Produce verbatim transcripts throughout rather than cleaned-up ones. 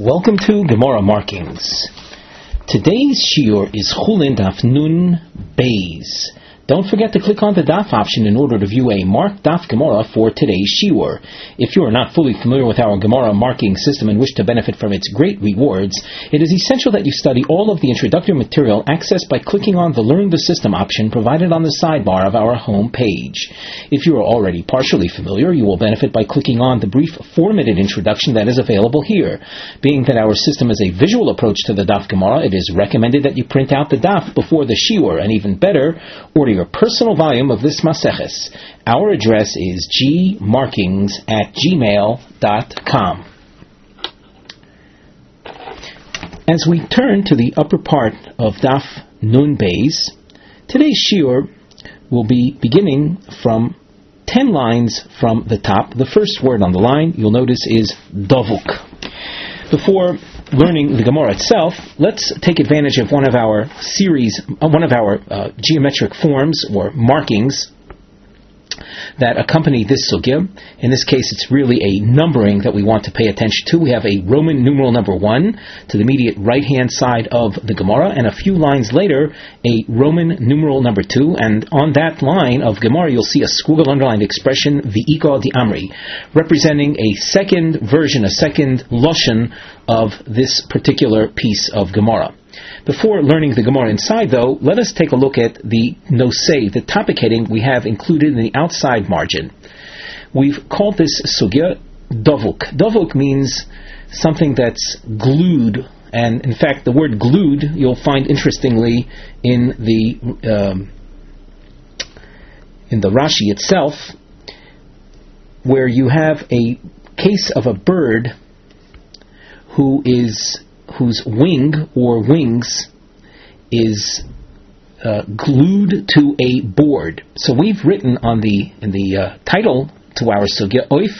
Welcome to Gemara Markings. Today's shiur is Chulin Daf Nun Beis. Don't forget to click on the Daf option in order to view a marked Daf Gemara for today's shiur. If you are not fully familiar with our Gemara marking system and wish to benefit from its great rewards, it is essential that you study all of the introductory material accessed by clicking on the Learn the System option provided on the sidebar of our home page. If you are already partially familiar, you will benefit by clicking on the brief four-minute introduction that is available here. Being that our system is a visual approach to the Daf Gemara, it is recommended that you print out the Daf before the shiur, and even better, order your personal volume of this Maseches. Our address is g markings at gmail dot com. As we turn to the upper part of Daf Nun Beis, today's shiur will be beginning from ten lines from the top. The first word on the line, you'll notice, is Dovuk. Before learning the Gemara itself, let's take advantage of one of our series, uh, one of our uh, geometric forms or markings that accompany this sugya. In this case, it's really a numbering that we want to pay attention to. We have a Roman numeral number one to the immediate right-hand side of the Gemara, and a few lines later, a Roman numeral number two, and on that line of Gemara, you'll see a squiggle underlined expression, V'ika di Amri, representing a second version, a second lashon of this particular piece of Gemara. Before learning the Gemara inside, though, let us take a look at the nosei, the topic heading we have included in the outside margin. We've called this sugya Dovuk. Dovuk means something that's glued, and in fact the word glued you'll find interestingly in the um, in the Rashi itself, where you have a case of a bird who is whose wing or wings is uh, glued to a board. So we've written on the in the uh, title to our sugya, Oif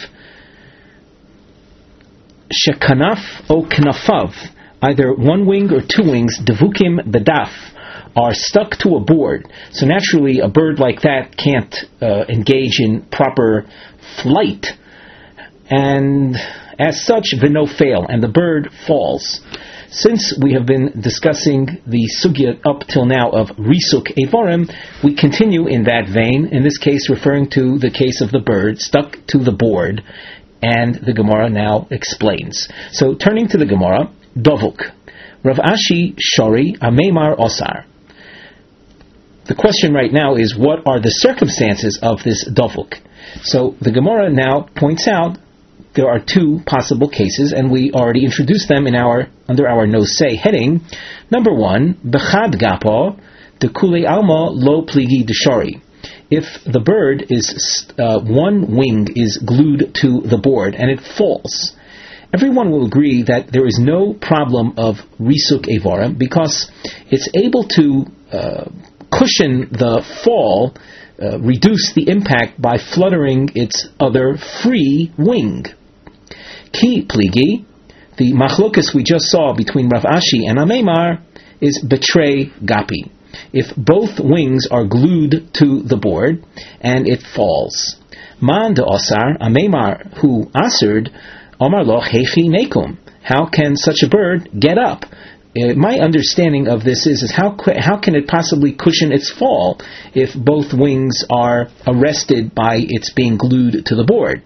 shekanaf o knafav, either one wing or two wings, devukim bedaf, are stuck to a board. So naturally, a bird like that can't uh, engage in proper flight, and as such, v'no fail, and the bird falls. Since we have been discussing the sugya up till now of risuk evarim, we continue in that vein, in this case referring to the case of the bird stuck to the board, and the Gemara now explains. So turning to the Gemara, Dovuk. Rav Ashi Shori Ameimar Osar. The question right now is, what are the circumstances of this Dovuk? So the Gemara now points out there are two possible cases, and we already introduced them in our under our nosei heading. Number one, bechad gapo de kule alma lo pligi deshari. If the bird is uh, one wing is glued to the board and it falls, everyone will agree that there is no problem of risuk evarim because it's able to uh, cushion the fall, uh, reduce the impact by fluttering its other free wing. Ki pligi, the machlokas we just saw between Rav Ashi and Ameimar, is betray gapi. If both wings are glued to the board and it falls, man de osar Ameimar who aserd omar lo hechi nekum. How can such a bird get up? Uh, my understanding of this is, is how how can it possibly cushion its fall if both wings are arrested by its being glued to the board?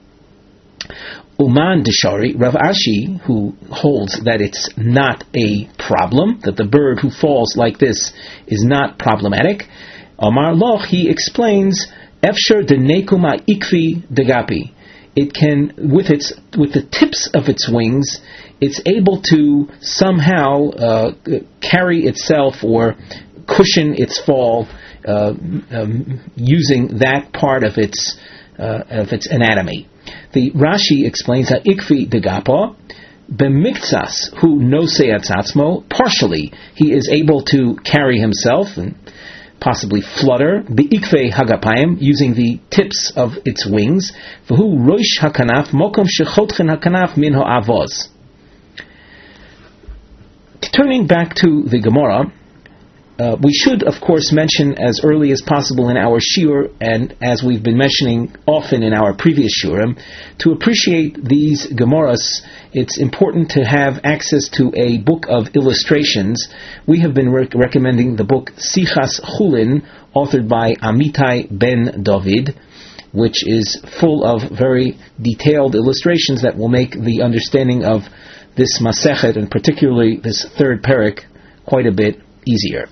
Uman Deshari, Rav Ashi, who holds that it's not a problem, that the bird who falls like this is not problematic, Omar Loch, he explains, Efsher de nekuma ikvi degapi. It can, with its with the tips of its wings, it's able to somehow uh, carry itself or cushion its fall uh, um, using that part of its uh, of its anatomy. The Rashi explains that ikvi degapo b'miktsas who nosei atzatzmo, partially he is able to carry himself and possibly flutter b'ikvei hagapayim using the tips of its wings. V'hu roish hakanaf mokom shechotchen hakanaf min ha'avoz. Turning back to the Gemara, Uh, we should, of course, mention as early as possible in our shiur, and as we've been mentioning often in our previous shiurim, to appreciate these Gemaras, it's important to have access to a book of illustrations. We have been rec- recommending the book Sichas Chulin, authored by Amitai Ben David, which is full of very detailed illustrations that will make the understanding of this Masechet, and particularly this third parak, quite a bit easier.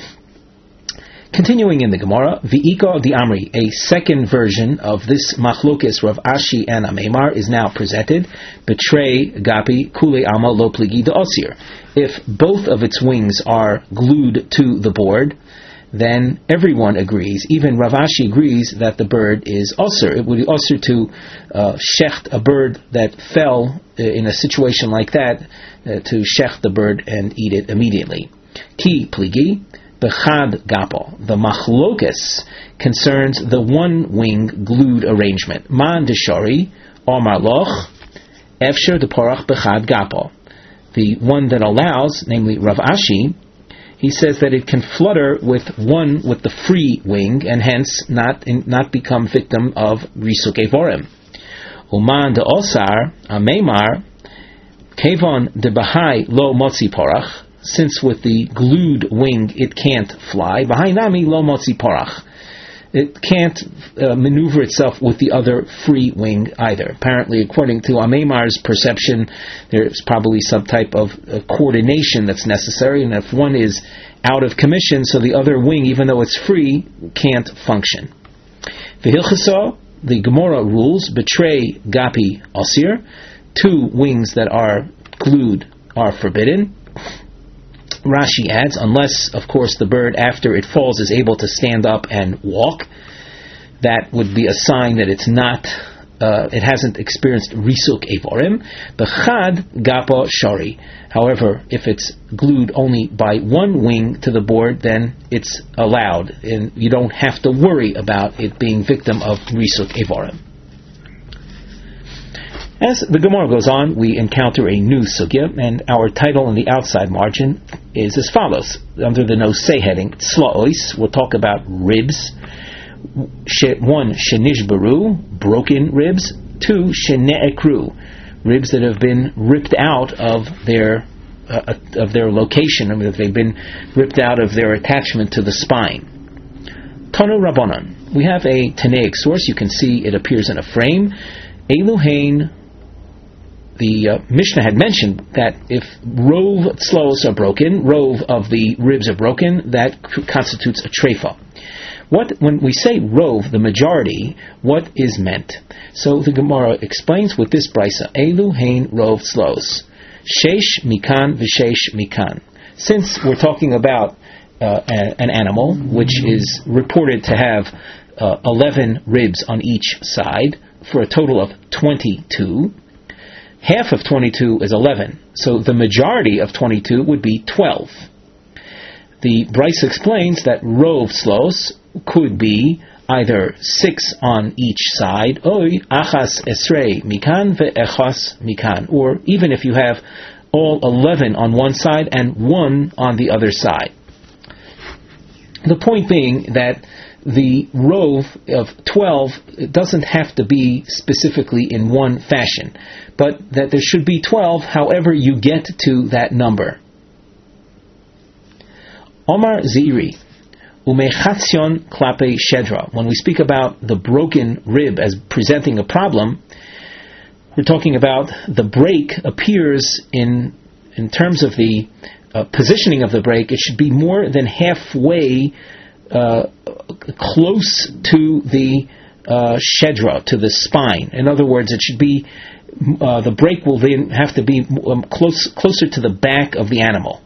Continuing in the Gemara, V'iko di Amri, a second version of this Machlokes Rav Ashi and Amemar is now presented. Betray Gapi Kule Ama Lo Pligi de Osir. If both of its wings are glued to the board, then everyone agrees, even Rav Ashi agrees, that the bird is osir. It would be osir to uh, shecht a bird that fell uh, in a situation like that, uh, to shecht the bird and eat it immediately. Ki pligi bechad gapo. The machlokes concerns the one wing glued arrangement. Man deshari omar loch efsher deporach bechad gapo. The one that allows, namely Rav Ashi, he says that it can flutter with one with the free wing and hence not in, not become victim of risuk evorim. Uman de osar amemar kevon de bahai lo motzi porach. Since with the glued wing it can't fly, bahai nami lo motzi porach. It can't uh, maneuver itself with the other free wing either. Apparently, according to Amemar's perception, there's probably some type of uh, coordination that's necessary, and if one is out of commission, so the other wing, even though it's free, can't function. V'hilchasa, the Gemara rules, betray gapi osir, two wings that are glued are forbidden. Rashi adds, unless, of course, the bird, after it falls, is able to stand up and walk. That would be a sign that it's not, uh, it hasn't experienced risuk evorim. Bechad gapo shari. However, if it's glued only by one wing to the board, then it's allowed, and you don't have to worry about it being victim of risuk evorim. As the Gemara goes on, we encounter a new sugya, and our title in the outside margin is as follows. Under the no say heading, Tzlaois, we'll talk about ribs. One, Shenishbaru, broken ribs. Two, Shene'ekru, ribs that have been ripped out of their uh, of their location, I mean, they've been ripped out of their attachment to the spine. Tanu Rabbanan, we have a Tanaic source. You can see it appears in a frame. Eluhain. The uh, Mishnah had mentioned that if rove tzlos are broken, rove of the ribs are broken, that c- constitutes a treifa. What, when we say rove, the majority, what is meant? So the Gemara explains with this brisa, Elu hein rove tzlos, sheish mikan v'sheish mikan. Since we're talking about uh, a, an animal which is reported to have uh, eleven ribs on each side for a total of twenty-two. Half of twenty-two is eleven, so the majority of twenty-two would be twelve. The Bryce explains that rov tzlos could be either six on each side, oy achas esrei mikan ve'echas mikan, or even if you have all eleven on one side and one on the other side. The point being that the rove of twelve doesn't have to be specifically in one fashion, but that there should be twelve however you get to that number. Omar Ziri, Umechatzion Klape Shedra. When we speak about the broken rib as presenting a problem, we're talking about the break appears in in terms of the uh, positioning of the break, it should be more than halfway uh, close to the uh, shedra, to the spine. In other words, it should be uh, the break will then have to be um, close closer to the back of the animal.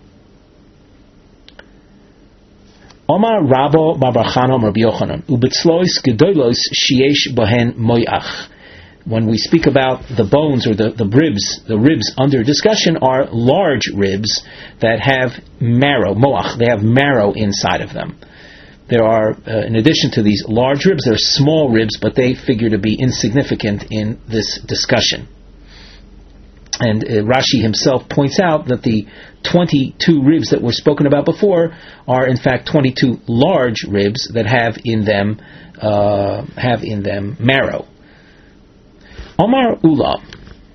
Omar Rabo Babarchanom Rabbi Yochanan Ubetzlois Gedolos Shiesh Bohen Moyach. When we speak about the bones or the, the ribs, the ribs under discussion are large ribs that have marrow, moach, they have marrow inside of them. There are, uh, in addition to these large ribs, there are small ribs, but they figure to be insignificant in this discussion. And uh, Rashi himself points out that the twenty-two ribs that were spoken about before are in fact twenty-two large ribs that have in them uh, have in them marrow. Omar Ula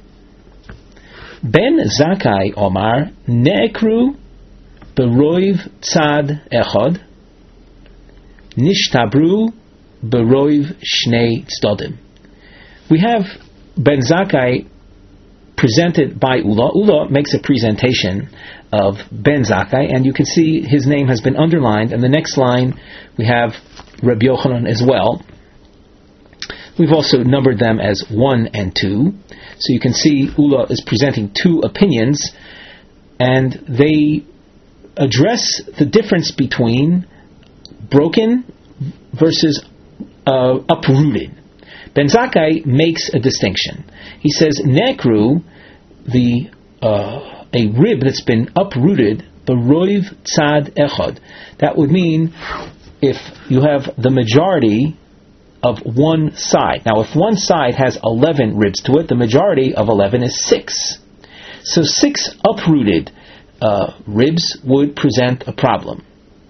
Ben Zakkai Omar Ne'ekru Beroiv Tzad Echad Nishtabru Beroiv Shnei Tzdodim. We have Ben Zakkai presented by Ula. Ula makes a presentation of Ben Zakkai, and you can see his name has been underlined. And the next line we have Rabbi Yochanan as well. We've also numbered them as one and two. So you can see Ula is presenting two opinions, and they address the difference between broken versus uh, uprooted. Ben Zakkai makes a distinction. He says, Nekru, the uh, a rib that's been uprooted, Beroiv Tzad Echad. That would mean if you have the majority of one side. Now, if one side has eleven ribs to it, the majority of eleven is six. So six uprooted uh, ribs would present a problem.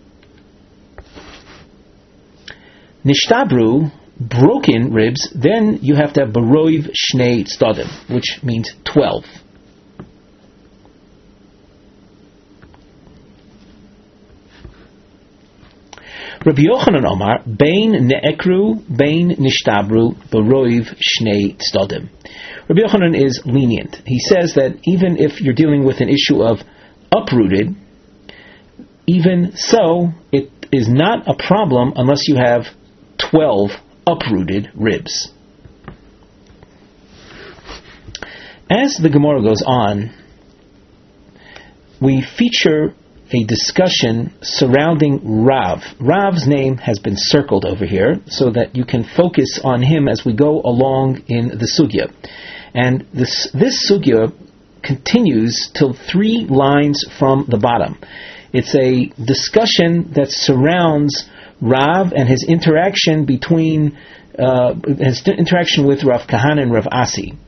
Nishtabru, broken ribs, then you have to have Beroiv Shnei Tzdodim, which means twelve. Rabbi Yochanan Omar, Bein Ne'ekru, Bein Nishtabru, Beroiv Shnei Tzdodim. Rabbi Yochanan is lenient. He says that even if you're dealing with an issue of uprooted, even so, it is not a problem unless you have twelve uprooted ribs. As the Gemara goes on, we feature a discussion surrounding Rav. Rav's name has been circled over here so that you can focus on him as we go along in the sugya. And this this sugya continues till three lines from the bottom. It's a discussion that surrounds Rav and his interaction between uh, his interaction with Rav Kahana and Rav Asi.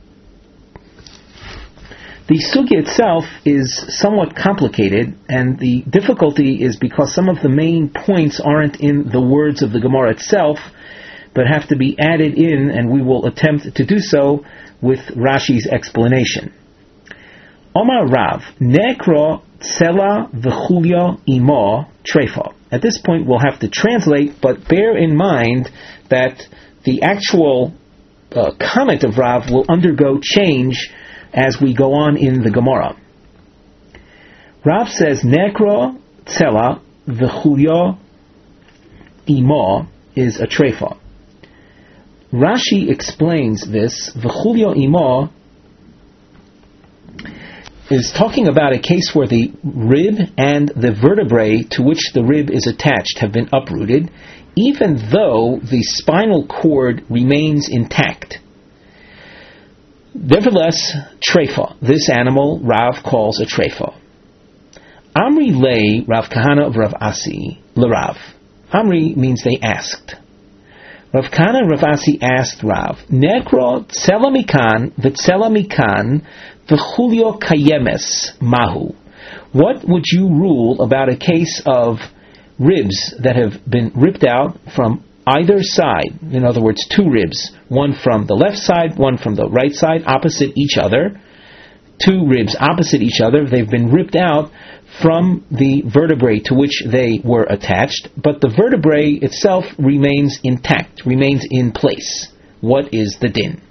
The sugya itself is somewhat complicated, and the difficulty is because some of the main points aren't in the words of the Gemara itself, but have to be added in, and we will attempt to do so with Rashi's explanation. Omar Rav, Nekro Tsela V'chulya Imo Trefa. At this point we'll have to translate, but bear in mind that the actual uh, comment of Rav will undergo change as we go on in the Gemara. Rav says, Nekro Tsela V'chulya Imo is a trefa. Rashi explains this. V'chulya Imo is talking about a case where the rib and the vertebrae to which the rib is attached have been uprooted, even though the spinal cord remains intact. Nevertheless, trefa, this animal Rav calls a trefa. Amri lei Rav Kahana of Rav Asi l'Rav. Amri means they asked. Rav Kahana and Rav Asi asked Rav, Nekro tsela mikan v'tsela mikan v'chulyo kayemes mahu. What would you rule about a case of ribs that have been ripped out from either side? In other words, two ribs, one from the left side, one from the right side, opposite each other. Two ribs opposite each other. They've been ripped out from the vertebrae to which they were attached, but the vertebrae itself remains intact, remains in place. What is the din?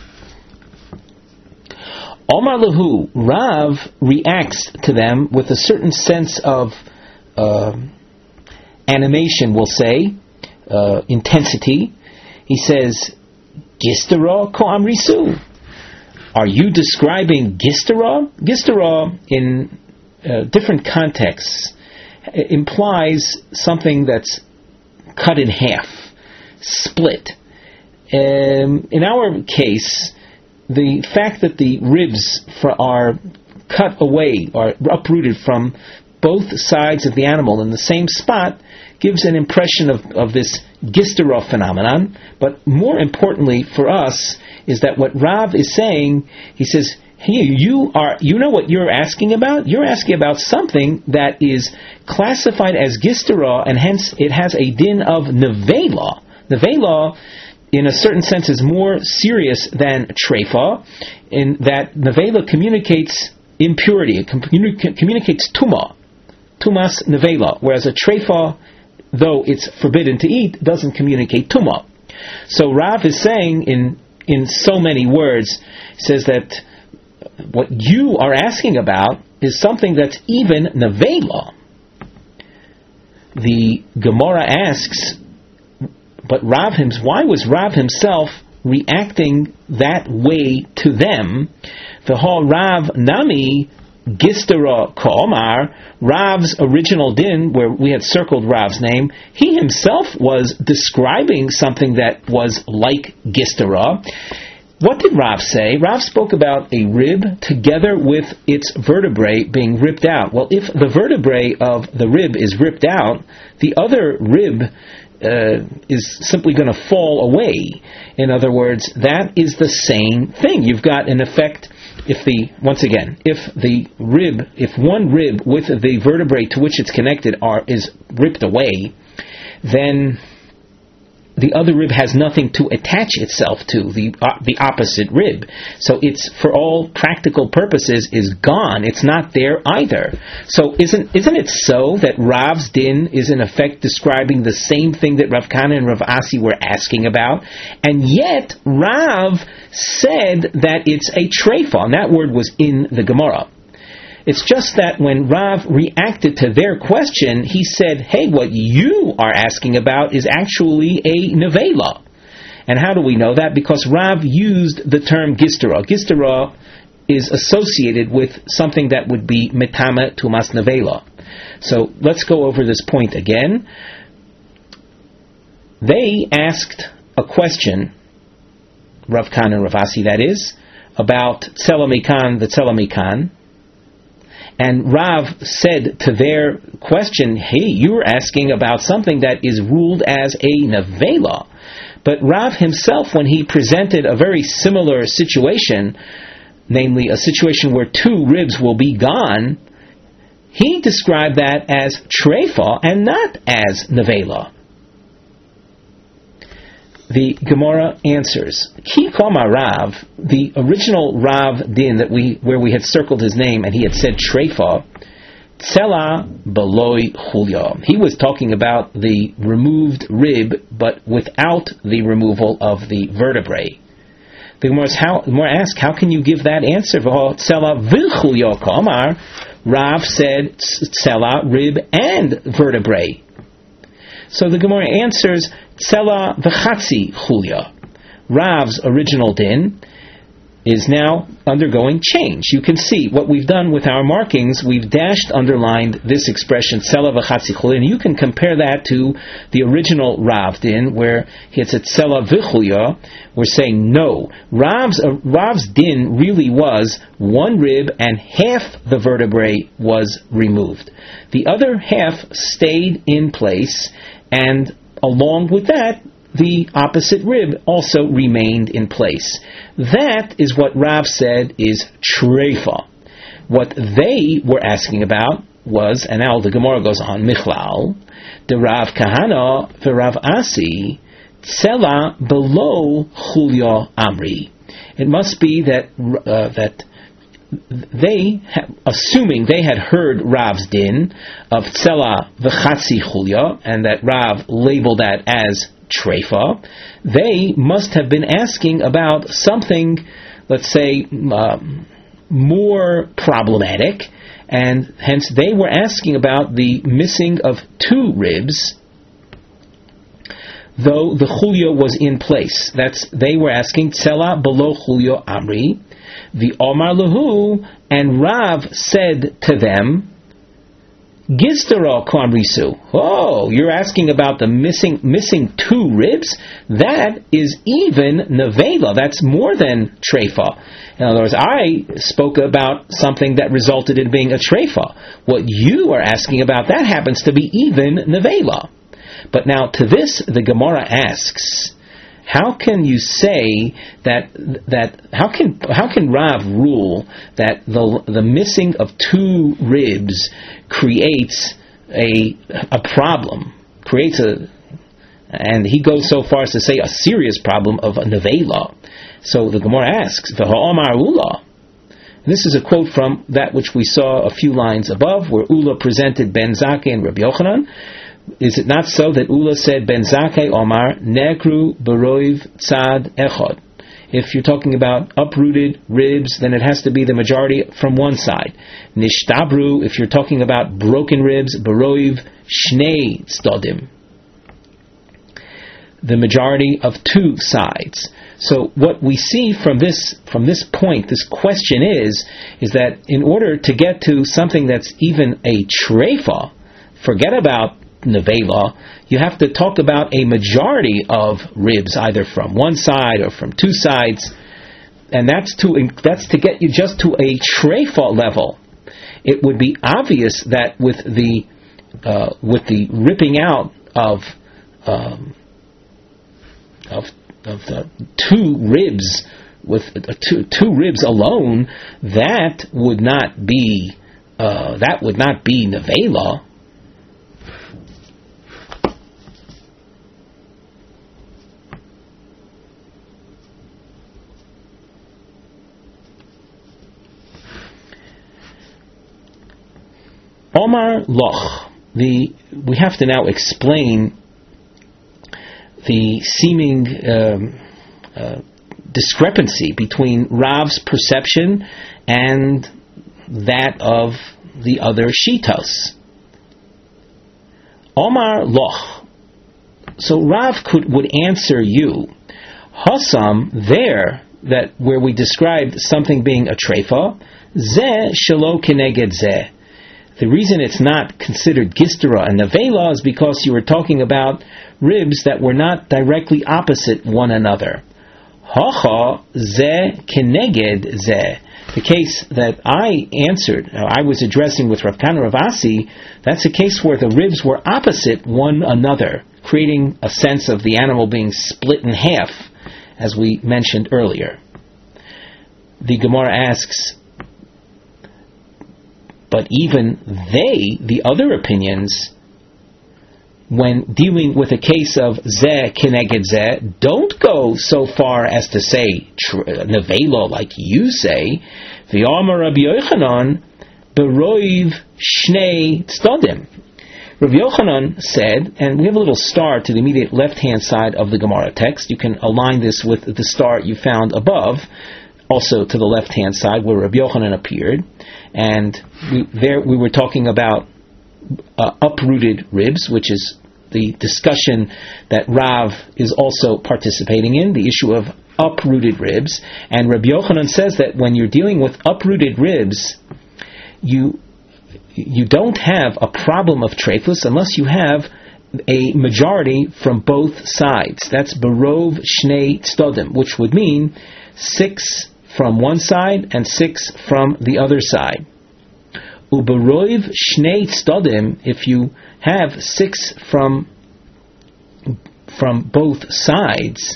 Omar Lahu, Rav reacts to them with a certain sense of uh, animation, we'll say, uh, intensity. He says, Gistera ko amrisu. Are you describing Gistera? Gistera in uh, different contexts implies something that's cut in half, split. Um, in our case, the fact that the ribs for, are cut away, are uprooted from both sides of the animal in the same spot gives an impression of, of this Gistera phenomenon. But more importantly for us is that what Rav is saying, he says, Here, you are, you know what you're asking about? You're asking about something that is classified as Gistera, and hence it has a din of Nevela. Nevela, in a certain sense, is more serious than Treifa, in that Nevela communicates impurity, it communi- communicates Tuma, Tumas Nevela, whereas a Treifa, though it's forbidden to eat, doesn't communicate Tuma. So Rav is saying in, in so many words, says that what you are asking about is something that's even Nevela. The Gemara asks, but Rav him, why was Rav himself reacting that way to them? The whole Rav Nami Gistera Ka'omar, Rav's original din, where we had circled Rav's name, he himself was describing something that was like Gistera. What did Rav say? Rav spoke about a rib together with its vertebrae being ripped out. Well, if the vertebrae of the rib is ripped out, the other rib uh, is simply going to fall away. In other words, that is the same thing. You've got an effect, if the, once again, if the rib, if one rib with the vertebrae to which it's connected are is ripped away, then the other rib has nothing to attach itself to, the uh, the opposite rib. So it's, for all practical purposes, is gone. It's not there either. So isn't isn't it so that Rav's din is in effect describing the same thing that Rav Kana and Rav Asi were asking about? And yet Rav said that it's a treifa, and that word was in the Gemara. It's just that when Rav reacted to their question, he said, hey, what you are asking about is actually a nevela. And how do we know that? Because Rav used the term gistera. Gistera is associated with something that would be metame tumas nevela. So let's go over this point again. They asked a question, Rav Kana and Rav Asi that is, about tzelamikan, the tzelamikan. And Rav said to their question, hey, you're asking about something that is ruled as a nevela. But Rav himself, when he presented a very similar situation, namely a situation where two ribs will be gone, he described that as treifa and not as nevela. The Gemara answers, Ki Kama Rav, the original Rav din that we where we had circled his name and he had said treifa, tsela beloi chulya. He was talking about the removed rib, but without the removal of the vertebrae. The Gemara asks, how can you give that answer? Tsela v'chulya kamar. Rav said tsela, rib and vertebrae. So the Gemara answers, Tsela v'chatzi chulya. Rav's original din is now undergoing change. You can see what we've done with our markings. We've dashed, underlined this expression, Tsela v'chatzi chulya, and you can compare that to the original Rav din, where it's at Tsela v'chulya. We're saying no. Rav's, uh, Rav's din really was one rib and half the vertebrae was removed. The other half stayed in place, and along with that, the opposite rib also remained in place. That is what Rav said is treifa. What they were asking about was, and now the Gemara goes on, Michlal, the Rav Kahana, the Rav Asi, tsela below chulya amri. It must be that uh, that they, assuming they had heard Rav's din of tsela v'chatzi chulya, and that Rav labeled that as treifa, they must have been asking about something, let's say, um, more problematic, and hence they were asking about the missing of two ribs, though the chulya was in place. That's, they were asking tsela below chulya amri. The Omar Lahu, and Rav said to them, Gistera Kamrisu. Oh, you're asking about the missing missing two ribs? That is even nevela. That's more than treifa. In other words, I spoke about something that resulted in being a treifa. What you are asking about, that happens to be even nevela. But now to this, the Gemara asks, how can you say that that how can how can Rav rule that the the missing of two ribs creates a a problem, creates a, and he goes so far as to say a serious problem of a nevela. So the Gemara asks, "V'ha'omar Ula." This is a quote from that which we saw a few lines above, where Ula presented Ben Zakkai and Rabbi Yochanan. Is it not so that Ula said, Ben Zakkai Omar, Negru Baroiv Tzad Echad? If you're talking about uprooted ribs, then it has to be the majority from one side. Nishtabru, if you're talking about broken ribs, Baroiv Shnei Tzadim, the majority of two sides. So what we see from this from this point, this question is, is that in order to get to something that's even a treifa, forget about nevela, you have to talk about a majority of ribs, either from one side or from two sides, and that's to that's to get you just to a treifa level. It would be obvious that with the uh, with the ripping out of um, of of the two ribs, with uh, two two ribs alone, that would not be uh, that would not be nevela. Omar Loch. The we have to now explain the seeming um, uh, discrepancy between Rav's perception and that of the other shitos. Omar Loch. So Rav could would answer you, Hasam, there, that where we described something being a treifa, zeh shelo keneged zeh. The reason it's not considered gistera and nevela is because you were talking about ribs that were not directly opposite one another. Hacha ze keneged ze. The case that I answered, I was addressing with Rav Kana Rav Asi, that's a case where the ribs were opposite one another, creating a sense of the animal being split in half, as we mentioned earlier. The Gemara asks, but even they, the other opinions, when dealing with a case of zeh keneged zeh, don't go so far as to say tr- nevela like you say. V'yamar Rabbi Yochanan beroiv shnei tzadim. Rabbi Yochanan said, and we have a little star to the immediate left-hand side of the Gemara text. You can align this with the star you found above, also to the left-hand side where Rabbi Yochanan appeared. And we, there we were talking about uh, uprooted ribs, which is the discussion that Rav is also participating in, the issue of uprooted ribs. And Rabbi Yochanan says that when you're dealing with uprooted ribs, you you don't have a problem of treifus unless you have a majority from both sides. That's barov shnei tzadim, which would mean six from one side and six from the other side. Uberoiv shnei tzadim, if you have six from from both sides,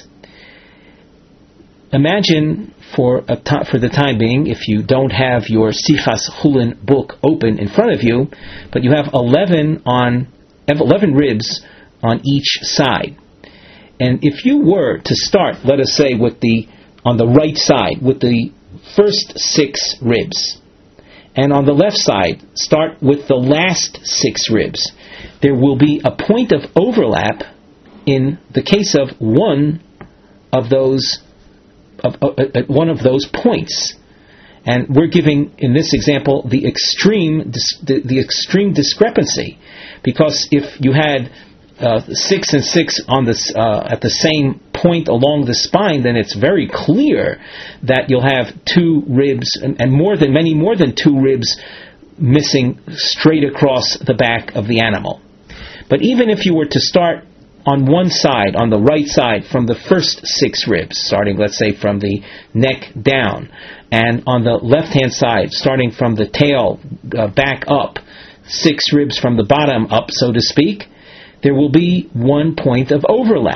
imagine for a t- for the time being, if you don't have your Sichas Chulin book open in front of you, but you have eleven on eleven ribs on each side, and if you were to start, let us say, with the on the right side with the first six ribs, and on the left side start with the last six ribs, there will be a point of overlap in the case of one of those of, uh, at one of those points. And we're giving in this example the extreme dis- the, the extreme discrepancy, because if you had Uh, six and six on this uh, at the same point along the spine, then it's very clear that you'll have two ribs and, and more than many more than two ribs missing straight across the back of the animal. But even if you were to start on one side, on the right side, from the first six ribs, starting, let's say, from the neck down, and on the left-hand side, starting from the tail uh, back up, six ribs from the bottom up, so to speak, there will be one point of overlap.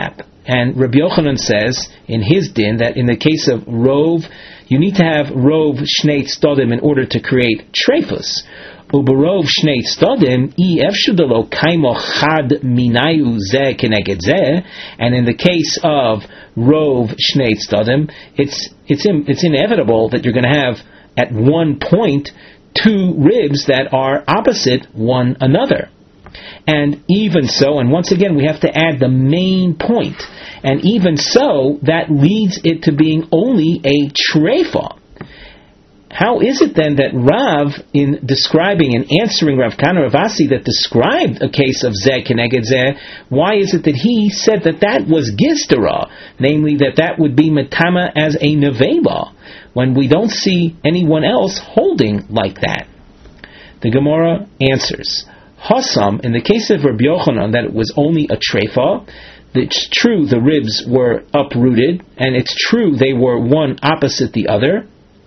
And Rabbi Yochanan says in his din that in the case of rov, you need to have rov shnei tzodim in order to create treifus. Uberov shnei tzodim I efshudalo kaimo chad minayu zeh keneged zeh. And in the case of rov shnei tzodim, it's it's in, it's inevitable that you're going to have at one point two ribs that are opposite one another. And even so, and once again we have to add the main point, and even so, that leads it to being only a treifa. How is it then that Rav, in describing and answering Rav Kahana Rav Asi that described a case of Zeh Keneged Zeh, why is it that he said that that was Gizdara, namely that that would be Metama as a Nevela, when we don't see anyone else holding like that? The Gemara answers, Hassam, in the case of Rabbi Yochanan, that it was only a treifa. It's true the ribs were uprooted, and it's true they were one opposite the other.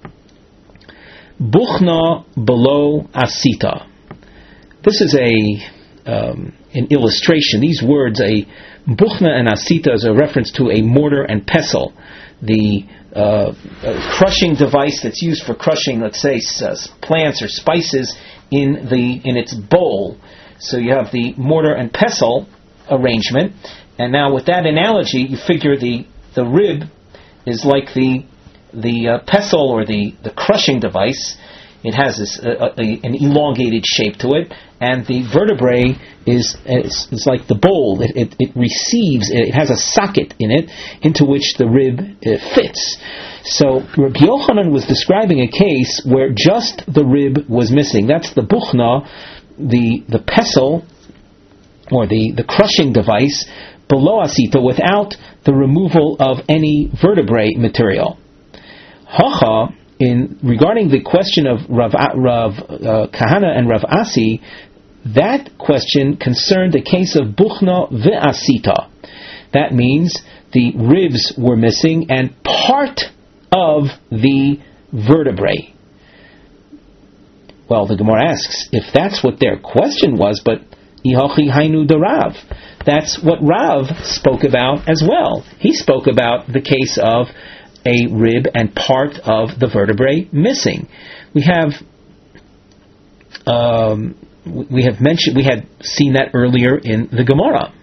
Buchna below asita. This is a um, an illustration. These words, a buchna and asita, is a reference to a mortar and pestle, the uh, crushing device that's used for crushing, let's say, uh, plants or spices in the in its bowl. So you have the mortar and pestle arrangement, and now with that analogy, you figure the the rib is like the the uh, pestle or the, the crushing device. It has this uh, a, an elongated shape to it, and the vertebrae is is, is like the bowl. It, it, it receives. It has a socket in it into which the rib uh, fits. So Rabbi Yochanan was describing a case where just the rib was missing. That's the buchna, the the pestle, or the, the crushing device below asita, without the removal of any vertebrae material. Hacha, in regarding the question of Rav, Rav uh, Kahana and Rav Asi, that question concerned the case of buchna ve'asita. That means the ribs were missing and part of the vertebrae. Well, the Gemara asks, if that's what their question was, but ihachi hainu de Rav, that's what Rav spoke about as well. He spoke about the case of a rib and part of the vertebrae missing. We have um, we have mentioned we had seen that earlier in the Gemara.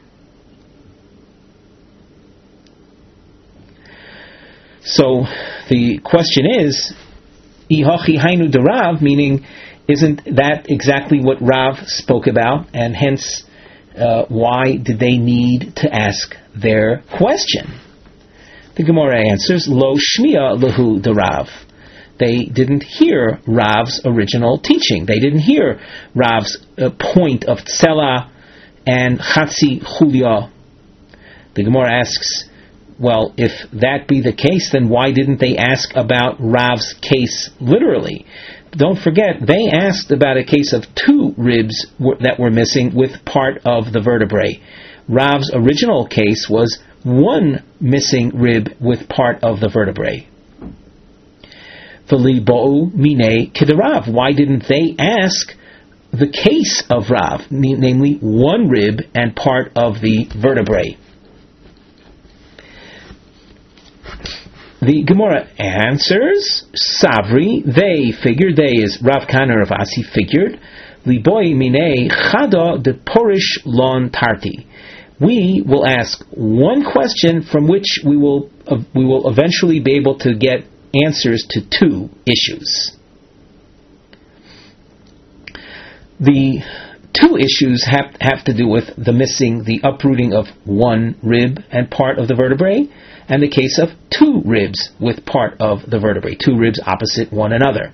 So the question is, ihachi hainu de Rav, meaning, isn't that exactly what Rav spoke about, and hence uh, why did they need to ask their question? The Gemara answers, Lo shmiya lehu de Rav. They didn't hear Rav's original teaching. They didn't hear Rav's uh, point of tzela and chatzi chulya. The Gemara asks, well, if that be the case, then why didn't they ask about Rav's case literally? Don't forget, they asked about a case of two ribs w- that were missing with part of the vertebrae. Rav's original case was one missing rib with part of the vertebrae. V'li bo'u minei k'derav. Why didn't they ask the case of Rav, namely one rib and part of the vertebrae? The Gemara answers, Savri, they figured, they is Rav Kahana Rav Asi figured, Liboi minei chada de porish lon tarti. We will ask one question from which we will uh, we will eventually be able to get answers to two issues. The two issues have, have to do with the missing, the uprooting of one rib and part of the vertebrae, and the case of two ribs with part of the vertebrae, two ribs opposite one another.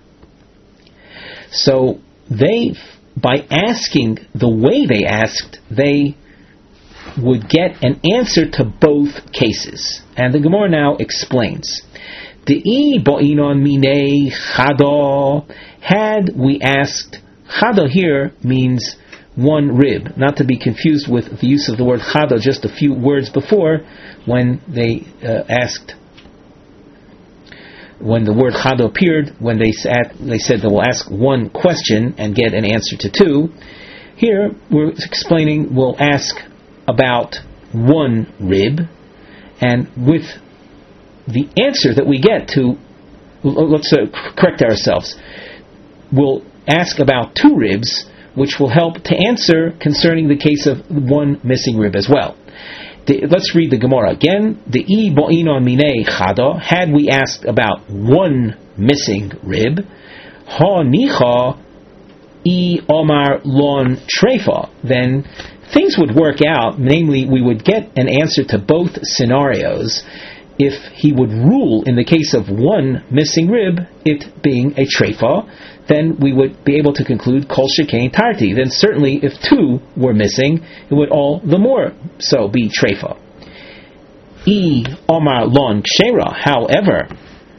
So they, by asking the way they asked, they would get an answer to both cases. And the Gemara now explains. De'i bo'inon minei chado. Had we asked, chado here means one rib, not to be confused with the use of the word chado just a few words before, when they uh, asked, when the word chado appeared, when they said, they said they will ask one question and get an answer to two. Here we're explaining, we'll ask about one rib, And with the answer that we get to, let's uh, correct ourselves, we'll ask about two ribs, which will help to answer concerning the case of one missing rib as well. The, let's read the Gemara again. The I bo'inon minei chada, had we asked about one missing rib, ha nicha I omar lon trefa, then things would work out, namely we would get an answer to both scenarios if he would rule in the case of one missing rib, it being a trefa, then we would be able to conclude kol shekain tarti. Then certainly if two were missing, it would all the more so be trefa. I omar lon kshera, however,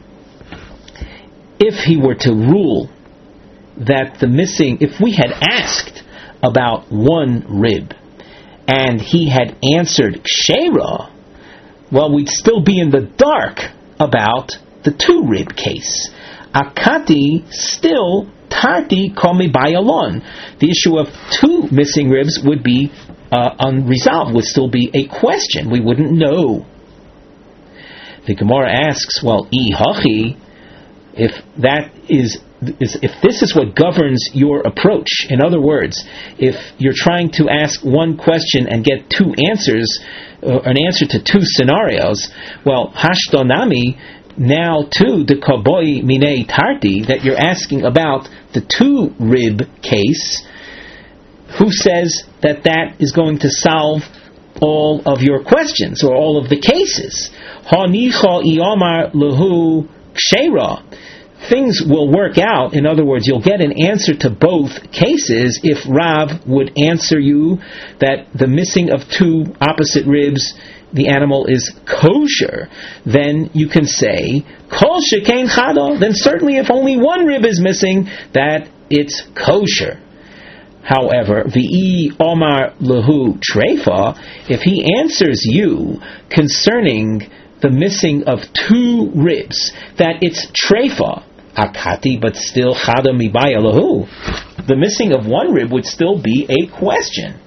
if he were to rule that the missing, if we had asked about one rib and he had answered kshera, well, we'd still be in the dark about the two rib case. Akati still tarti komi bayalon. The issue of two missing ribs would be uh, unresolved, would still be a question. We wouldn't know. The Gemara asks, well, I hachi, if that is, is if this is what governs your approach, in other words, if you're trying to ask one question and get two answers, uh, an answer to two scenarios, well, hashtonami, now too, the kaboi minei tarti, that you're asking about the two rib case, who says that that is going to solve all of your questions or all of the cases? Hanicha iomar lehu kshera. Things will work out. In other words, you'll get an answer to both cases if Rav would answer you that the missing of two opposite ribs, the animal is kosher. Then you can say kol shekain chada. Then certainly if only one rib is missing, that it's kosher. However, v'i omar lehu trefa, if he answers you concerning the missing of two ribs, that it's trefa, akati, but still chada mibaya lahu, the missing of one rib would still be a question.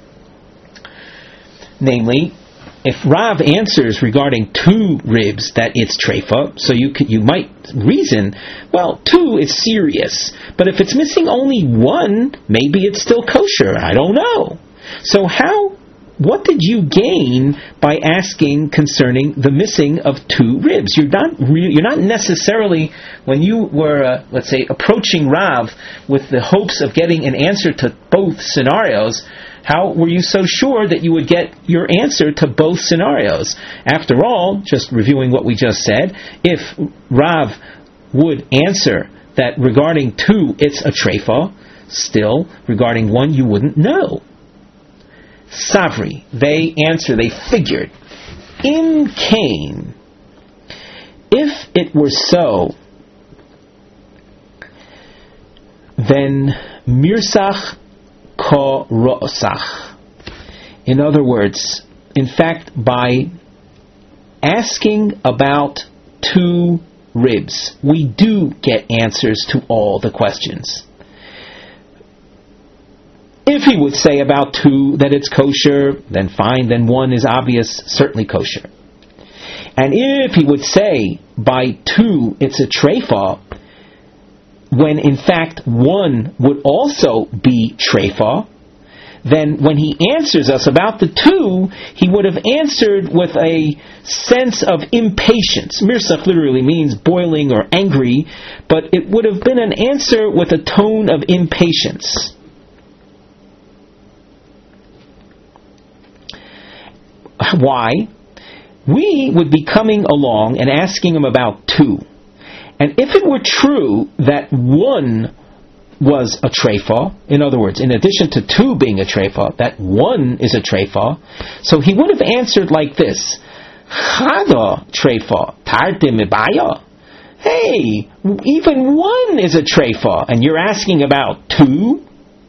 Namely, if Rav answers regarding two ribs that it's trefa, so you could, you might reason, well, two is serious, but if it's missing only one, maybe it's still kosher. I don't know. So how? What did you gain by asking concerning the missing of two ribs? You're not re- you're not necessarily, when you were, uh, let's say, approaching Rav with the hopes of getting an answer to both scenarios, how were you so sure that you would get your answer to both scenarios? After all, just reviewing what we just said, if Rav would answer that regarding two it's a trefa, still, regarding one you wouldn't know. Savri, they answer, they figured, in Cain, if it were so, then mirsach ko ro'sach. In other words, in fact, by asking about two ribs, we do get answers to all the questions. If he would say about two that it's kosher, then fine, then one is obvious, certainly kosher. And if he would say by two it's a trefa, when in fact one would also be trefa, then when he answers us about the two, he would have answered with a sense of impatience. Mirsach literally means boiling or angry, but it would have been an answer with a tone of impatience. Why? We would be coming along and asking him about two. And if it were true that one was a trefa, in other words, in addition to two being a trefa, that one is a trefa, so he would have answered like this: Chada trefa, tarte mibaya. Hey, even one is a trefa, and you're asking about two?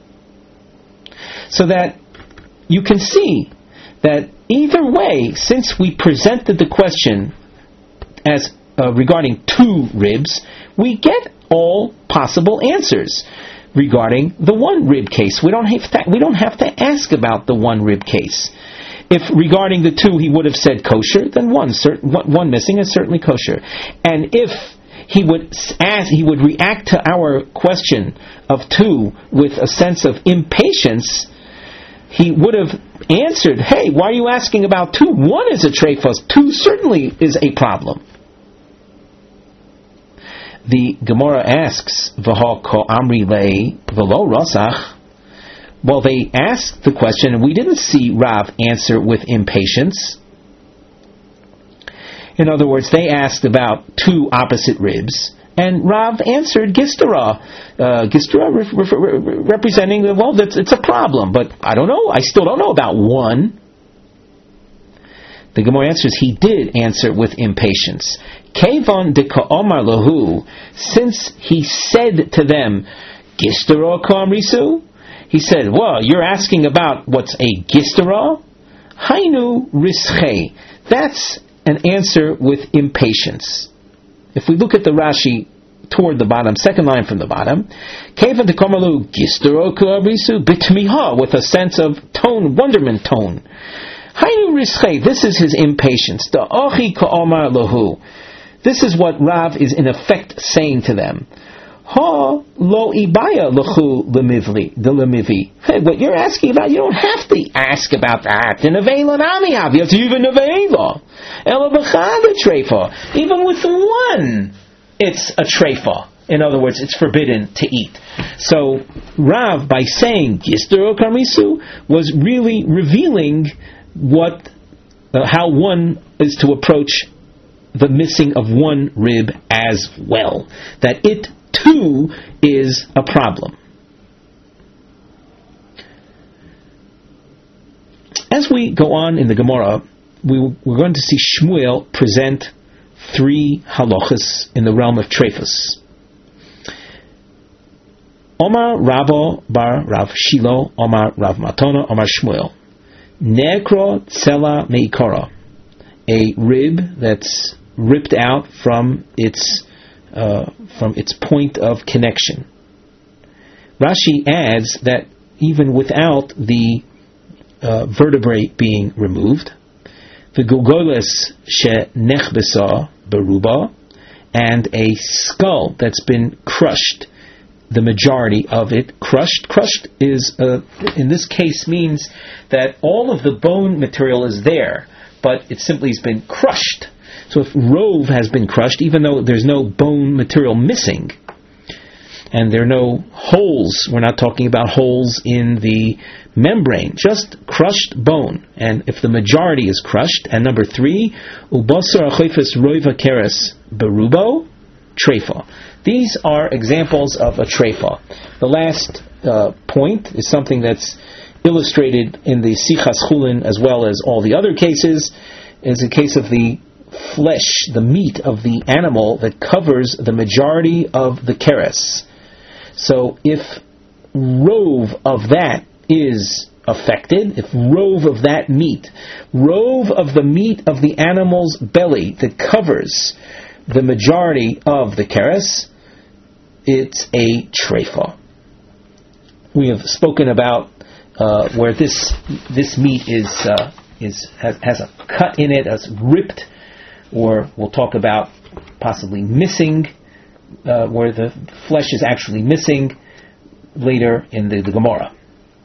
So that you can see that either way, since we presented the question as uh, regarding two ribs, we get all possible answers regarding the one rib case. We don't have to, we don't have to ask about the one rib case. If regarding the two he would have said kosher, then one, certain, one missing is certainly kosher. And if he would ask, he would react to our question of two with a sense of impatience, he would have answered, hey, why are you asking about two? One is a treifos, two certainly is a problem. The Gemara asks, V'ha ko amri lei v'lo rasach. Well, they asked the question, and we didn't see Rav answer with impatience. In other words, they asked about two opposite ribs, and Rav answered Gistera. Uh, Gistera re- re- re- representing, well, that's, it's a problem, but I don't know, I still don't know about one. The Gemara answers, he did answer with impatience. Kevon de ka'omar lahu, since he said to them, Gistera ka'amrisu, he said, well, you're asking about what's a gistera? Hainu rischei. That's an answer with impatience. If we look at the Rashi toward the bottom, second line from the bottom, Kevan tekomalu gistero ku'abrisu bitmiha, with a sense of tone, wonderment tone. Hainu rischei. This is his impatience. The ochi ka'omar lahu. This is what Rav is in effect saying to them. Ha lo ibaya lechu lemivli the lemivi. Hey, what you're asking about, you don't have to ask about that. In avela namihav, you have to even avela. Ela b'chad treifa. Even with one, it's a treifa. In other words, it's forbidden to eat. So Rav, by saying Gistero Karmisu, was really revealing what, uh, how one is to approach the missing of one rib as well. That it too is a problem. As we go on in the Gemara, we, we're going to see Shmuel present three halachas in the realm of treifos. Omar Ravo bar Rav Shilo, Omar Rav Matona, Omar Shmuel. Nekro tsela meikara, a rib that's ripped out from its uh, from its point of connection. Rashi adds that even without the uh, vertebrae being removed, the gugoles she nechbesa beruba, and a skull that's been crushed, the majority of it crushed. Crushed is, uh, in this case, means that all of the bone material is there, but it simply has been crushed. So if rove has been crushed, even though there's no bone material missing, and there are no holes, we're not talking about holes in the membrane, just crushed bone. And if the majority is crushed, and number three, ubasar achofes roiva keres berubo treifa. These are examples of a treifa. The last uh, point is something that's illustrated in the Sichas Chulin as well as all the other cases, is a case of the flesh, the meat of the animal that covers the majority of the keres. So if rove of that is affected, if rove of that meat, rove of the meat of the animal's belly that covers the majority of the keres, it's a treifa. We have spoken about uh, where this this meat is uh, is has, has a cut in it, as ripped, or we'll talk about possibly missing, uh, where the flesh is actually missing later in the, the Gemara.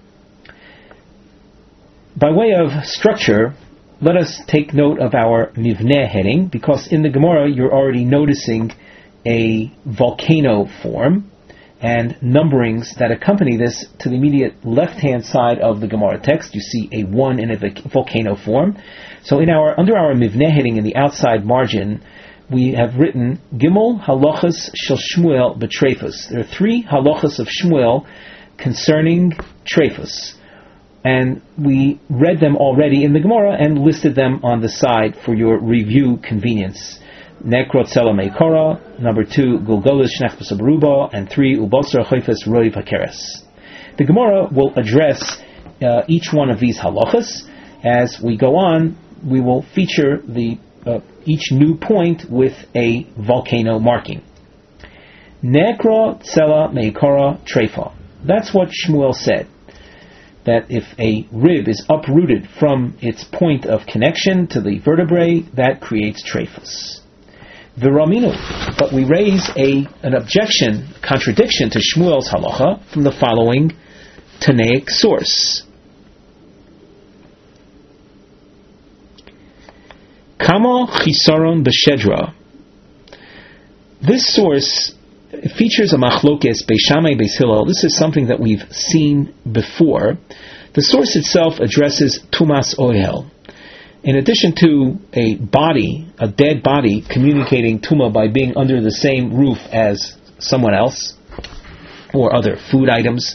By way of structure, let us take note of our Mivneh heading, because in the Gemara you're already noticing a volcano form and numberings that accompany this. To the immediate left-hand side of the Gemara text, you see a one in a volcano form. So in our under our Mivneh heading in the outside margin, we have written Gimel halachas shel Shmuel b'treifos. There are three halachas of Shmuel concerning treifos, and we read them already in the Gemara and listed them on the side for your review convenience. Nekrot Sela Meikora, number two, Gulgolis Shnechbes Beruba, and three, Ubosar Choifes Roiv Hakeres. The Gemara will address uh, each one of these halachas. As we go on, we will feature the uh, each new point with a volcano marking. Nekrot Sela Meikora Treifa. That's what Shmuel said. that if a rib is uprooted from its point of connection to the vertebrae, that creates trephus. V'raminu, but we raise a an objection, contradiction to Shmuel's halacha from the following Tanaic source. Kama chisaron b'shedra. This source features a machlokes Beis Shammai Beis Hillel. This is something that we've seen before. The source itself addresses tumas ohel. In addition to a body, a dead body, communicating tuma by being under the same roof as someone else or other food items,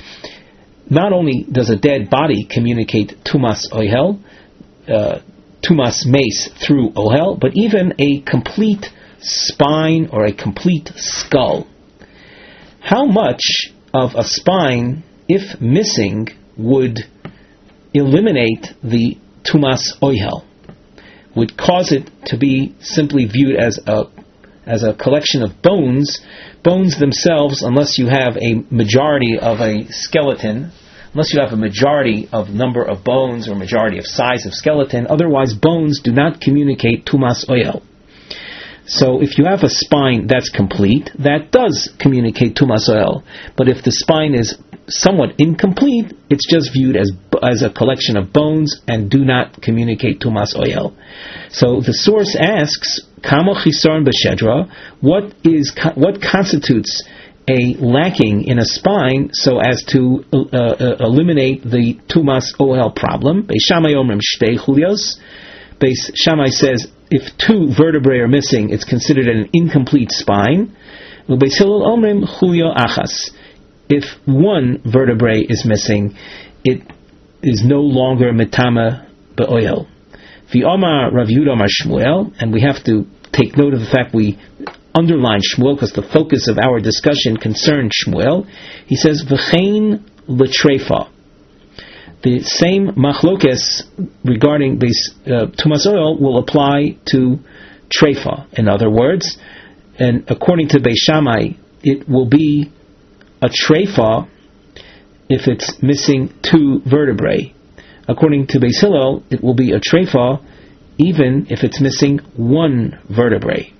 not only does a dead body communicate tumas ohel, uh, tumas mace through ohel, but even a complete spine or a complete skull. How much of a spine, if missing, would eliminate the tumas ohel, would cause it to be simply viewed as a as a collection of bones, bones themselves, unless you have a majority of a skeleton, unless you have a majority of number of bones or majority of size of skeleton, otherwise bones do not communicate tumas ohel. So if you have a spine that's complete, that does communicate tumas ohel. But if the spine is somewhat incomplete, it's just viewed as as a collection of bones and do not communicate tumas ohel. So the source asks, Kama chisaron b'shedra, what is what constitutes a lacking in a spine so as to uh, uh, eliminate the tumas ohel problem? Beis Shammai omrim shtei chulios. Beis Shammai says if two vertebrae are missing, it's considered an incomplete spine. Beis Hillel omrim chulio achas. If one vertebrae is missing, it is no longer metama be'ohel. V'omar Rav Yehuda Amar Shmuel, and we have to take note of the fact we underline Shmuel because the focus of our discussion concerned Shmuel. He says v'chein l'treifa. The same machlokes regarding this uh, tumas ohel will apply to treifa. In other words, and according to Beis Shammai, it will be a treifa if it's missing two vertebrae. According to Beis Hillel, it will be a treifa even if it's missing one vertebrae.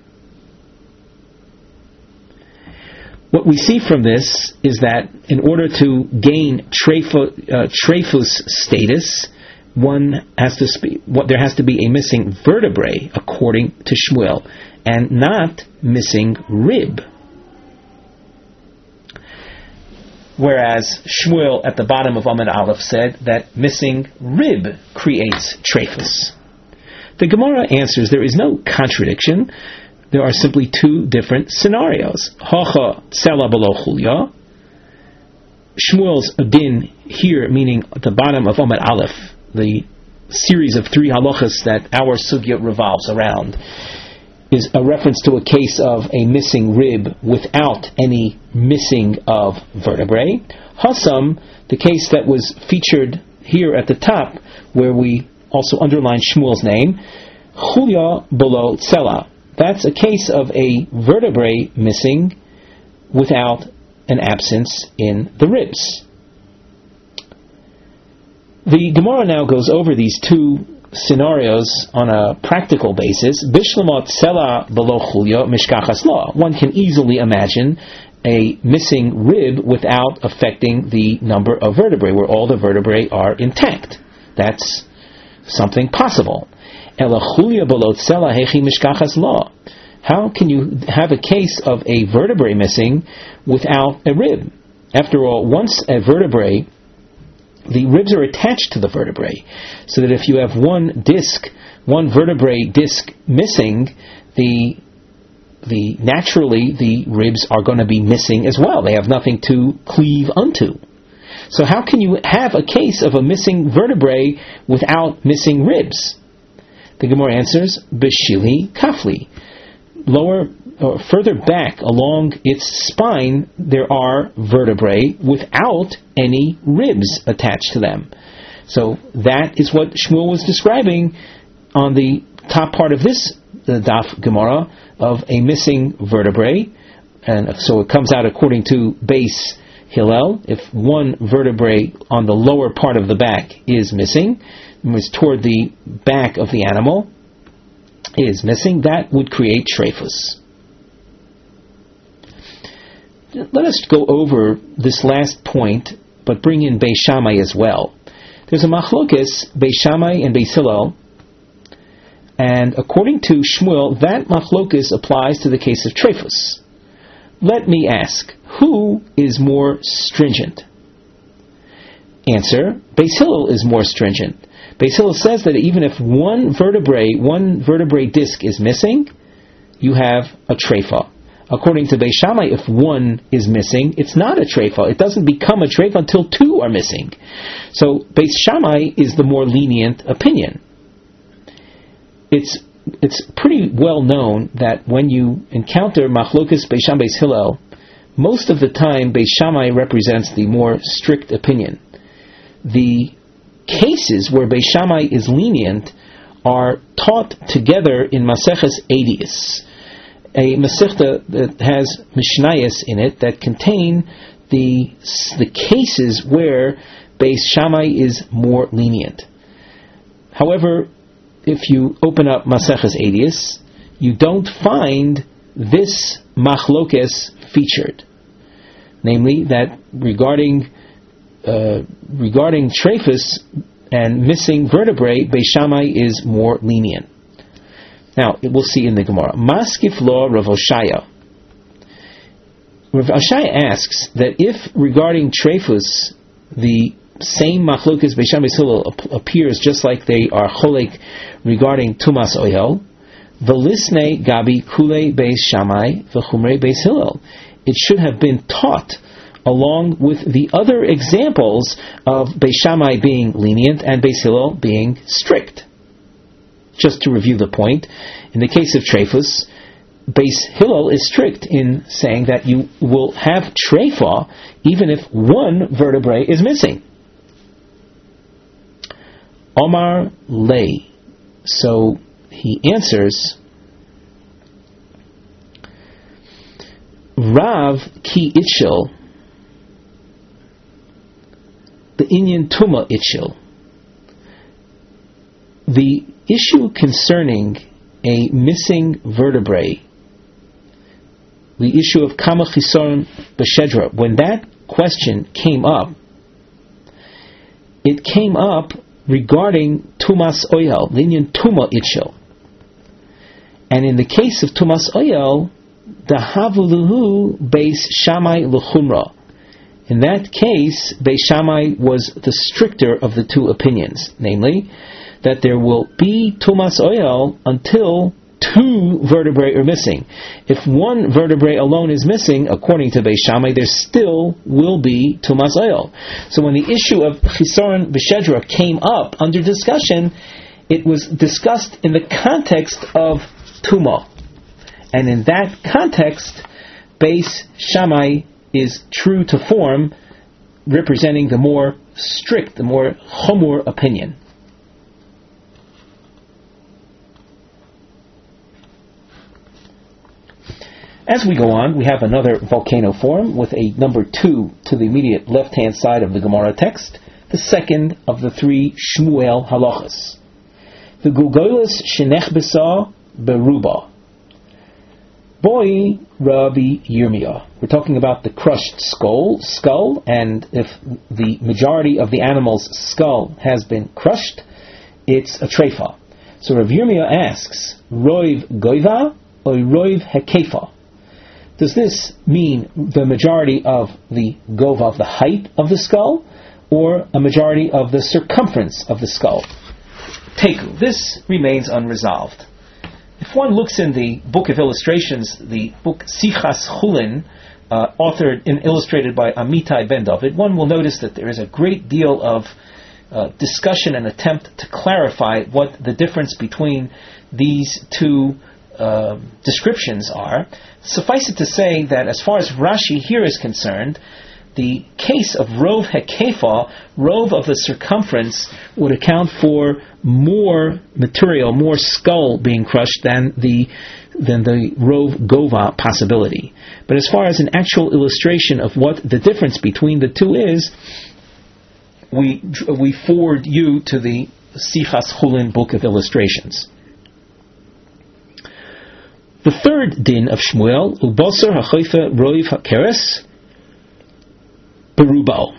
What we see from this is that in order to gain treifa, uh, trephus status, one has to spe- what, there has to be a missing vertebrae, according to Shmuel, and not missing rib. Whereas Shmuel at the bottom of Amud Aleph said that missing rib creates trephus. The Gemara answers there is no contradiction. There are simply two different scenarios. Hacha tsela below chulya. Shmuel's din here, meaning at the bottom of Amud Aleph, the series of three halachas that our sugya revolves around, is a reference to a case of a missing rib without any missing of vertebrae. Hasam, the case that was featured here at the top, where we also underline Shmuel's name, chulya below tsela. That's a case of a vertebrae missing without an absence in the ribs. The Gemara now goes over these two scenarios on a practical basis. Bishlamot tsela below chulya mishkachas la. One can easily imagine a missing rib without affecting the number of vertebrae, where all the vertebrae are intact. That's something possible. Ela chulya below tsela hechi mishkachas la. How can you have a case of a vertebrae missing without a rib? After all, once a vertebrae, the ribs are attached to the vertebrae, so that if you have one disc, one vertebrae disc missing, the the naturally the ribs are going to be missing as well. They have nothing to cleave unto. So how can you have a case of a missing vertebrae without missing ribs? The Gemara answers, B'shili kafli. Lower or further back along its spine, there are vertebrae without any ribs attached to them. So that is what Shmuel was describing on the top part of this the Daf Gemara, of a missing vertebrae. And so it comes out according to Beis Hillel, if one vertebrae on the lower part of the back is missing, it's toward the back of the animal, is missing, that would create trephus. Let us go over this last point, but bring in Beis Shammai as well. There's a machlokes, Beis Shammai and Beis Hillel, and according to Shmuel, that machlokes applies to the case of trephus. Let me ask, who is more stringent? Answer, Beis Hillel is more stringent. Beis Hillel says that even if one vertebrae, one vertebrae disc is missing, you have a treifa. According to Beis Shammai, if one is missing, it's not a treifa. It doesn't become a treifa until two are missing. So Beis Shammai is the more lenient opinion. It's it's pretty well known that when you encounter machlokas Beis Shammai Beis Hillel, most of the time Beis Shammai represents the more strict opinion. The cases where Beis Shammai is lenient are taught together in Maseches Eidos, a Masechta that has Mishnayos in it that contain the the cases where Beis Shammai is more lenient. However, if you open up Maseches Eidos, you don't find this machlokes featured, namely that regarding uh, regarding trephus and missing vertebrae, Beis Shammai is more lenient. Now, we'll see in the Gemara. Maskif lo Rav Oshaya. Rav Oshaya asks that if regarding trephus the same machlokes Beis Shammai Beis Hillel appears just like they are cholek regarding tumas oyel, v'lisnei gabi kule Beis Shammai v'chumrei Beis Hillel. It should have been taught along with the other examples of Beis Shammai being lenient and Beis Hillel being strict. Just to review the point, in the case of trephus, Beis Hillel is strict in saying that you will have treifa even if one vertebrae is missing. Omar lei. So he answers, Rav ki itchil, the inyan tuma itchil. The issue concerning a missing vertebrae, the issue of kama chisoron b'shedra, when that question came up, it came up regarding tumas oyel, linyan tuma itchil. And in the case of tumas oyel, dahavuluhu Beis Shammai l'chumra. In that case, Beis Shammai was the stricter of the two opinions, namely that there will be tumas oyel until two vertebrae are missing. If one vertebrae alone is missing, according to Beis Shammai, there still will be tumas oyel. So when the issue of chisoron b'shedra came up under discussion, it was discussed in the context of tuma. And in that context, Beis Shammai is true to form, representing the more strict, the more chomur opinion. As we go on, we have another volcano form with a number two to the immediate left-hand side of the Gemara text, the second of the three Shmuel halachas. The Gulgolis shenechbesa beruba. Boy Rabbi Yirmiyah. We're talking about the crushed skull, skull, and if the majority of the animal's skull has been crushed, it's a treifa. So Rabbi Yirmiyah asks, Roiv goiva or Roiv hekefa? Does this mean the majority of the gova, of the height of the skull, or a majority of the circumference of the skull? Teku. This remains unresolved. If one looks in the book of illustrations, the book Sichas Chulin, uh, authored and illustrated by Amitai Ben David, one will notice that there is a great deal of uh, discussion and attempt to clarify what the difference between these two uh, descriptions are. Suffice it to say that as far as Rashi here is concerned, the case of rov hekefa, rov of the circumference, would account for more material, more skull being crushed than the than the rov gova possibility. But as far as an actual illustration of what the difference between the two is, we we forward you to the Sichas Chulin book of illustrations. The third din of Shmuel, Ubosar HaChoife Roiv HaKeres Berubo.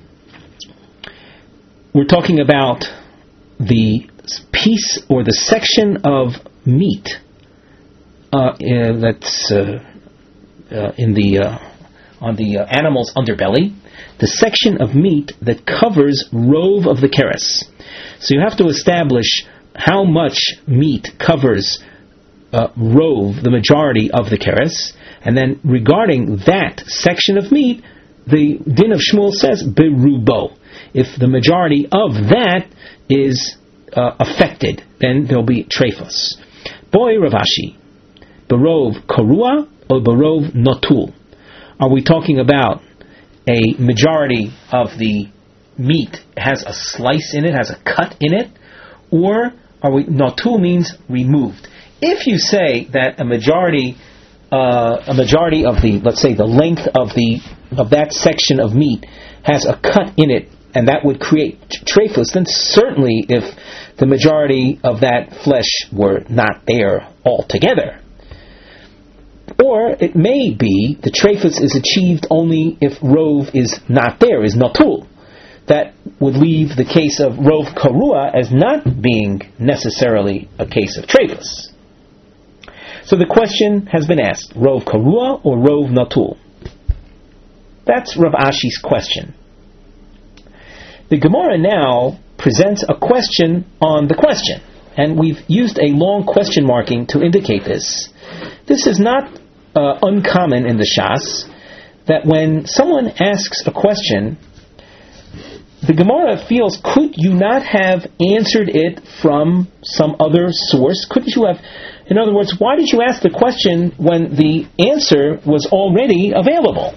We're talking about the piece or the section of meat uh, uh, that's uh, uh, in the uh, on the uh, animal's underbelly, the section of meat that covers rov of the keres. So you have to establish how much meat covers uh, rov, the majority of the keres, and then regarding that section of meat, the din of Shmuel says berubo. If the majority of that is uh, affected, then there'll be trephos. Boy Rav Ashi, berov korua or berov notul? Are we talking about a majority of the meat has a slice in it, has a cut in it, or are we notul means removed? If you say that a majority, uh, a majority of the, let's say, the length of the of that section of meat has a cut in it, and that would create trephos, then certainly, if the majority of that flesh were not there altogether. Or it may be the trephos is achieved only if rov is not there, is notul. That would leave the case of rov karua as not being necessarily a case of trephos. So the question has been asked, rov karua or rov notul? That's Rav Ashi's question. The Gemara now presents a question on the question, and we've used a long question marking to indicate this. This is not uh, uncommon in the Shas, that when someone asks a question, the Gemara feels, could you not have answered it from some other source? Couldn't you have, in other words, why did you ask the question when the answer was already available?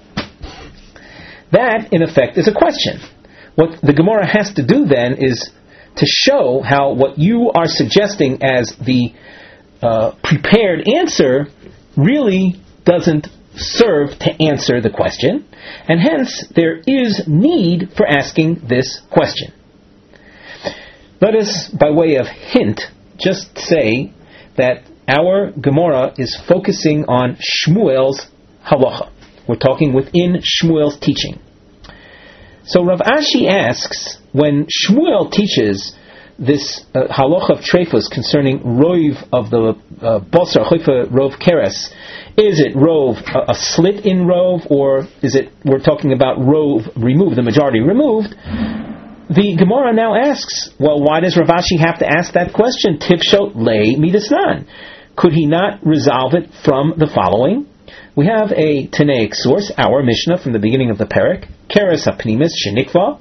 That, in effect, is a question. What the Gemara has to do then is to show how what you are suggesting as the uh, prepared answer really doesn't serve to answer the question, and hence there is need for asking this question. Let us, by way of hint, just say that our Gemara is focusing on Shmuel's halacha. We're talking within Shmuel's teaching. So Rav Ashi asks, when Shmuel teaches this uh, halacha of trephos concerning rov of the uh, bosar choifa rov keres, is it rov a, a slit in rov, or is it we're talking about rov removed, the majority removed? The Gemara now asks, well, why does Rav Ashi have to ask that question? Tifshot lei midasnan. Could he not resolve it from the following? We have a Tanaic source, our Mishnah from the beginning of the parak, Keres hapnimis shenikva,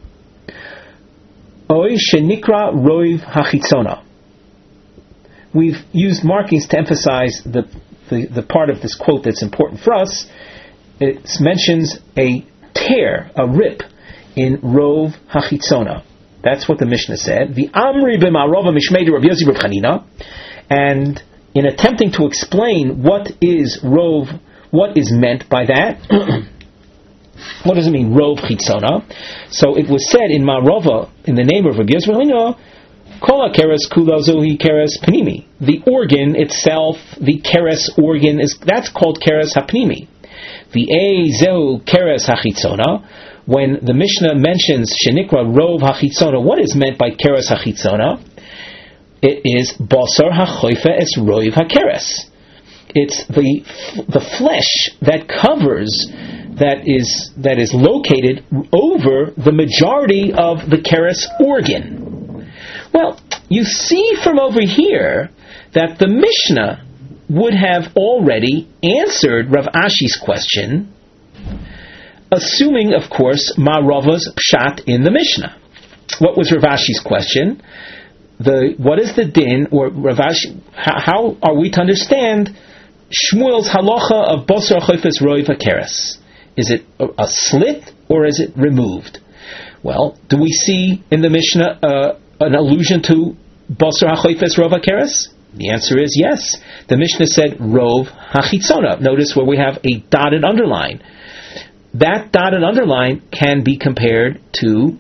Oy shenikra roiv hachitzona. We've used markings to emphasize the, the, the part of this quote that's important for us. It mentions a tear, a rip, in rov hachitzona. That's what the Mishnah said. The Amri b'ma'arova mishmei Rav Yossi Rav Chanina, and in attempting to explain what is rov, what is meant by that, what does it mean, rov chitzona? So it was said in Ma'arova, in the name of Rabbi Yisrael, Kol keres kula zohi keres panimi. The organ itself, the keres organ, is that's called keres hapnimi. The e zehu keres hachitzona. When the Mishnah mentions shenikra rov hachitzona, what is meant by keres hachitzona? It is basar hachoife es roiv hakeres. It's the the flesh that covers, that is that is located over the majority of the keres organ. Well, you see from over here that the Mishnah would have already answered Rav Ashi's question, assuming, of course, Ma'arava's pshat in the Mishnah. What was Rav Ashi's question? The what is the din, or Rav Ashi, how, how are we to understand Shmuel's halacha of Bosar Choifes Roiv HaKeres? Is it a, a slit or is it removed? Well, do we see in the Mishnah uh, an allusion to Basar HaChoifes Rov HaKeres? The answer is yes. The Mishnah said Rov HaChitzona. Notice where we have a dotted underline. That dotted underline can be compared to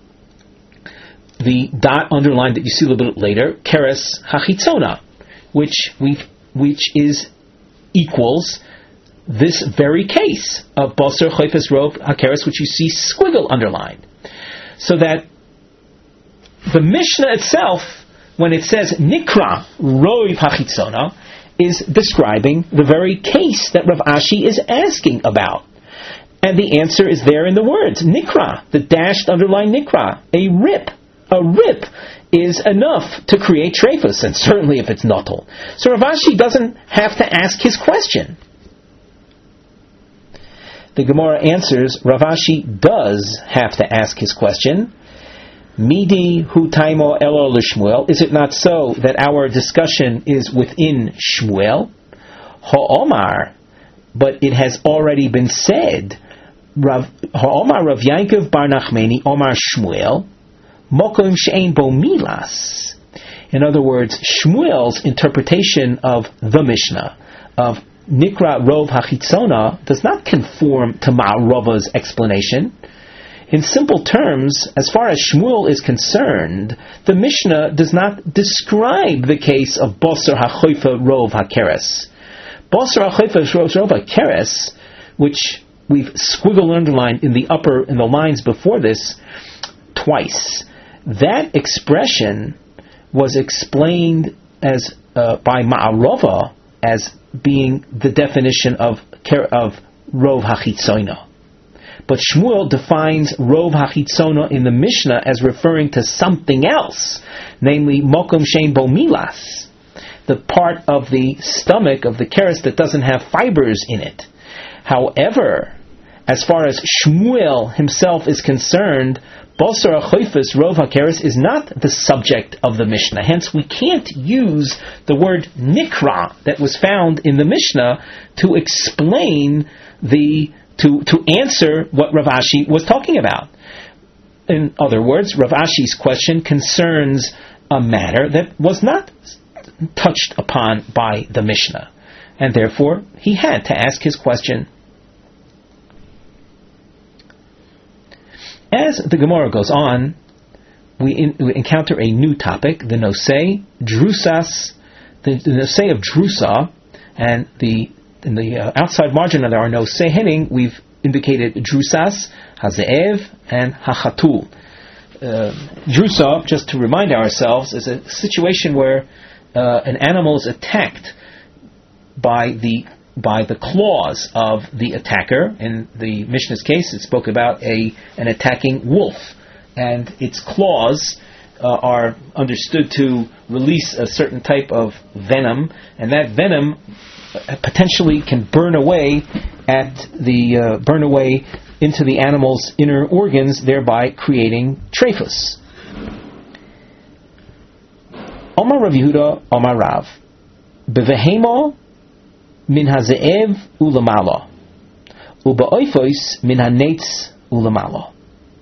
the dot underline that you see a little bit later, Keres HaChitzona, which we which is equals this very case of Basar Choifes Rov HaKeres, which you see squiggle underlined. So that the Mishnah itself, when it says Nikra Rov HaChitzona, is describing the very case that Rav Ashi is asking about. And the answer is there in the words, Nikra, the dashed underlined Nikra, a rip. A rip is enough to create treifus, and certainly if it's notel. So Rav Ashi doesn't have to ask his question. The Gemara answers, Rav Ashi does have to ask his question. Midi hu taimo elo l'Shmuel. Is it not so that our discussion is within Shmuel? Ha'omar, but it has already been said. Rav, Ha'omar Rav Yankov bar Nachmeni, Omar Shmuel, mokom she'ein bo milas. In other words, Shmuel's interpretation of the Mishnah, of Nikra Rov HaChitzona, does not conform to Ma'arava's explanation. In simple terms, as far as Shmuel is concerned, the Mishnah does not describe the case of Basar HaChoifa Rov HaKeres. Basar HaChoifa Rov HaKeres, which we've squiggled underlined in the upper, in the lines before this, twice. That expression was explained as uh, by Ma'arava as being the definition of of Rov HaChitzona. But Shmuel defines Rov HaChitzona in the Mishnah as referring to something else, namely Mokom Shein Bo Milas, the part of the stomach of the keres that doesn't have fibers in it. However, as far as Shmuel himself is concerned, Basar HaChoifes Rov HaKeres is not the subject of the Mishnah. Hence, we can't use the word Nikra that was found in the Mishnah to explain the to to answer what Rav Ashi was talking about. In other words, Rav Ashi's question concerns a matter that was not touched upon by the Mishnah, and therefore he had to ask his question. As the Gemara goes on, we, in, we encounter a new topic, the nosei drusas, the, the nosei of drusa, and the in the uh, outside margin of our nosei heading, we've indicated drusas, hazeev, and hachatul. Uh, drusa, just to remind ourselves, is a situation where uh, an animal is attacked by the by the claws of the attacker. In the Mishnah's case, it spoke about a an attacking wolf, and its claws uh, are understood to release a certain type of venom, and that venom potentially can burn away at the uh, burn away into the animal's inner organs, thereby creating treifus. Omar Rav Yehuda, Omar Rav, bevehemo min hazeev ulamala, ubaoifos min hanetz ulamala.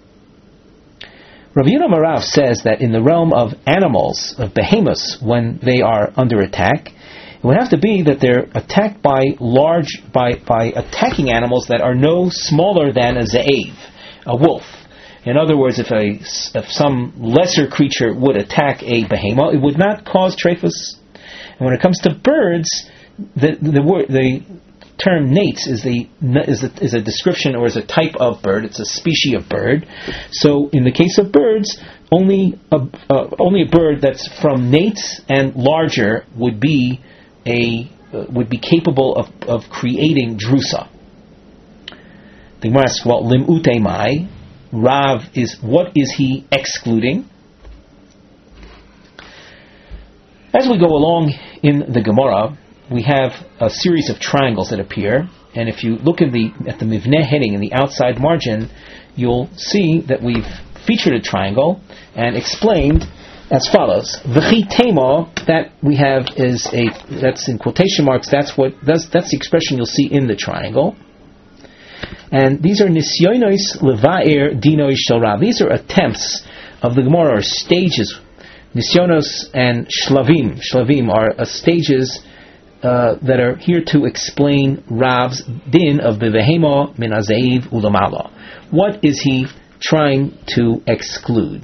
Rav Yehuda Marav says that in the realm of animals, of behemoths, when they are under attack, it would have to be that they're attacked by large, by, by attacking animals that are no smaller than a ze'ev, a wolf. In other words, if a if some lesser creature would attack a behemoth, it would not cause treifus. And when it comes to birds, the the word the term nates is the is a, is a description or is a type of bird. It's a species of bird. So in the case of birds, only a uh, only a bird that's from nates and larger would be a uh, would be capable of, of creating drusa. The Gemara asks, well, lim utemai, Rav is, what is he excluding? As we go along in the Gemara, we have a series of triangles that appear, and if you look at the at the mivneh heading in the outside margin, you'll see that we've featured a triangle and explained as follows: V'chi tema, that we have is a, that's in quotation marks, that's what that's, that's the expression you'll see in the triangle. And these are nisyonos leva'er dinoi shel Rav. These are attempts of the Gemara, or stages. Nisyonos and shlavim. Shlavim are uh, stages uh, that are here to explain Rav's din of bevehema min azeiv ulamala. What is he trying to exclude?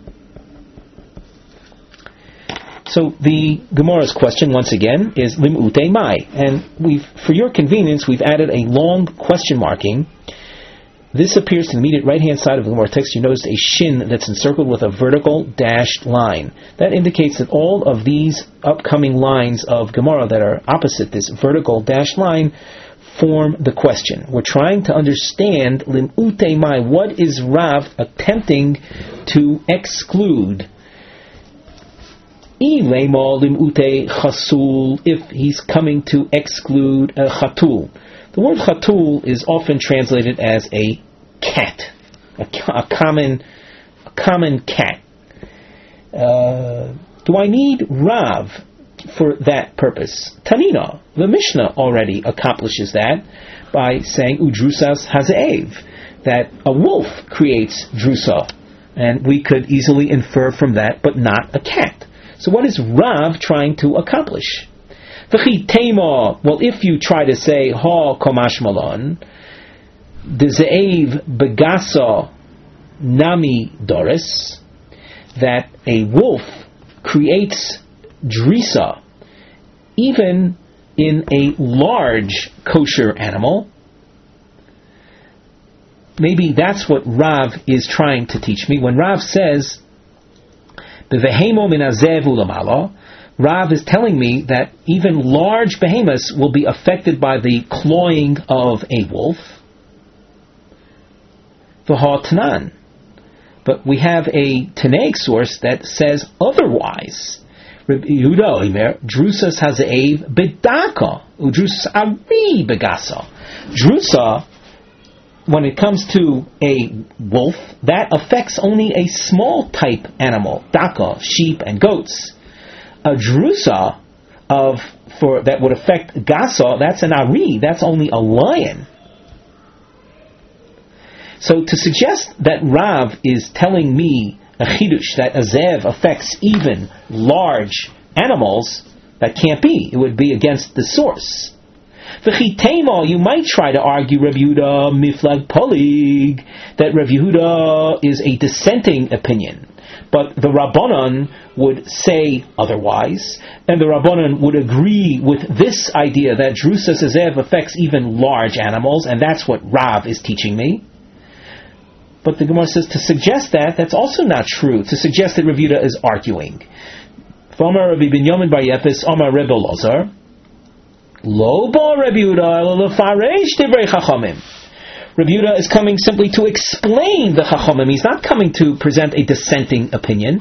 So the Gemara's question, once again, is lim'utei mai, and we've, for your convenience, we've added a long question marking. This appears to the immediate right-hand side of the Gemara text. You notice a shin that's encircled with a vertical dashed line. That indicates that all of these upcoming lines of Gemara that are opposite this vertical dashed line form the question. We're trying to understand lim'utei mai. What is Rav attempting to exclude? If he's coming to exclude a chatul. The word chatul is often translated as a cat, a, a common, a common cat. Uh, do I need Rav for that purpose? Tanina, the Mishnah already accomplishes that by saying udrusas hazev, that a wolf creates drusa, and we could easily infer from that, but not a cat. So what is Rav trying to accomplish? V'chi tema, well, if you try to say ha komash malon, the ze'ev begasa nami doris, that a wolf creates drisa even in a large kosher animal, maybe that's what Rav is trying to teach me. When Rav says Bevehemo min azev ulamala, Rav is telling me that even large behemoths will be affected by the clawing of a wolf. V'ha-tanan. But we have a Tanaic source that says otherwise. Rabbi Yehuda Omer, Drusas hazev bedaka, udrus ari begasa. Drusa, when it comes to a wolf, that affects only a small type animal, daka, sheep and goats. A drusa of for that would affect gasa, that's an ari, that's only a lion. So to suggest that Rav is telling me a chidush that a zev affects even large animals, that can't be. It would be against the source. V'chitema, you might try to argue Rabbi Yehuda miflag polig, that Rabbi Yehuda is a dissenting opinion, but the Rabbanan would say otherwise, and the Rabbanan would agree with this idea that Drusas Azev affects even large animals, and that's what Rav is teaching me. But the Gemara says to suggest that, that's also not true, to suggest that Rabbi Yehuda is arguing. V'amar Rabbi Binyamin bar Yefes, Amar Rebbe Elazar, Lo ba Rabbi Yehuda ela lefaresh divrei chachamim. Rabbi Yehuda is coming simply to explain the chachamim. He's not coming to present a dissenting opinion.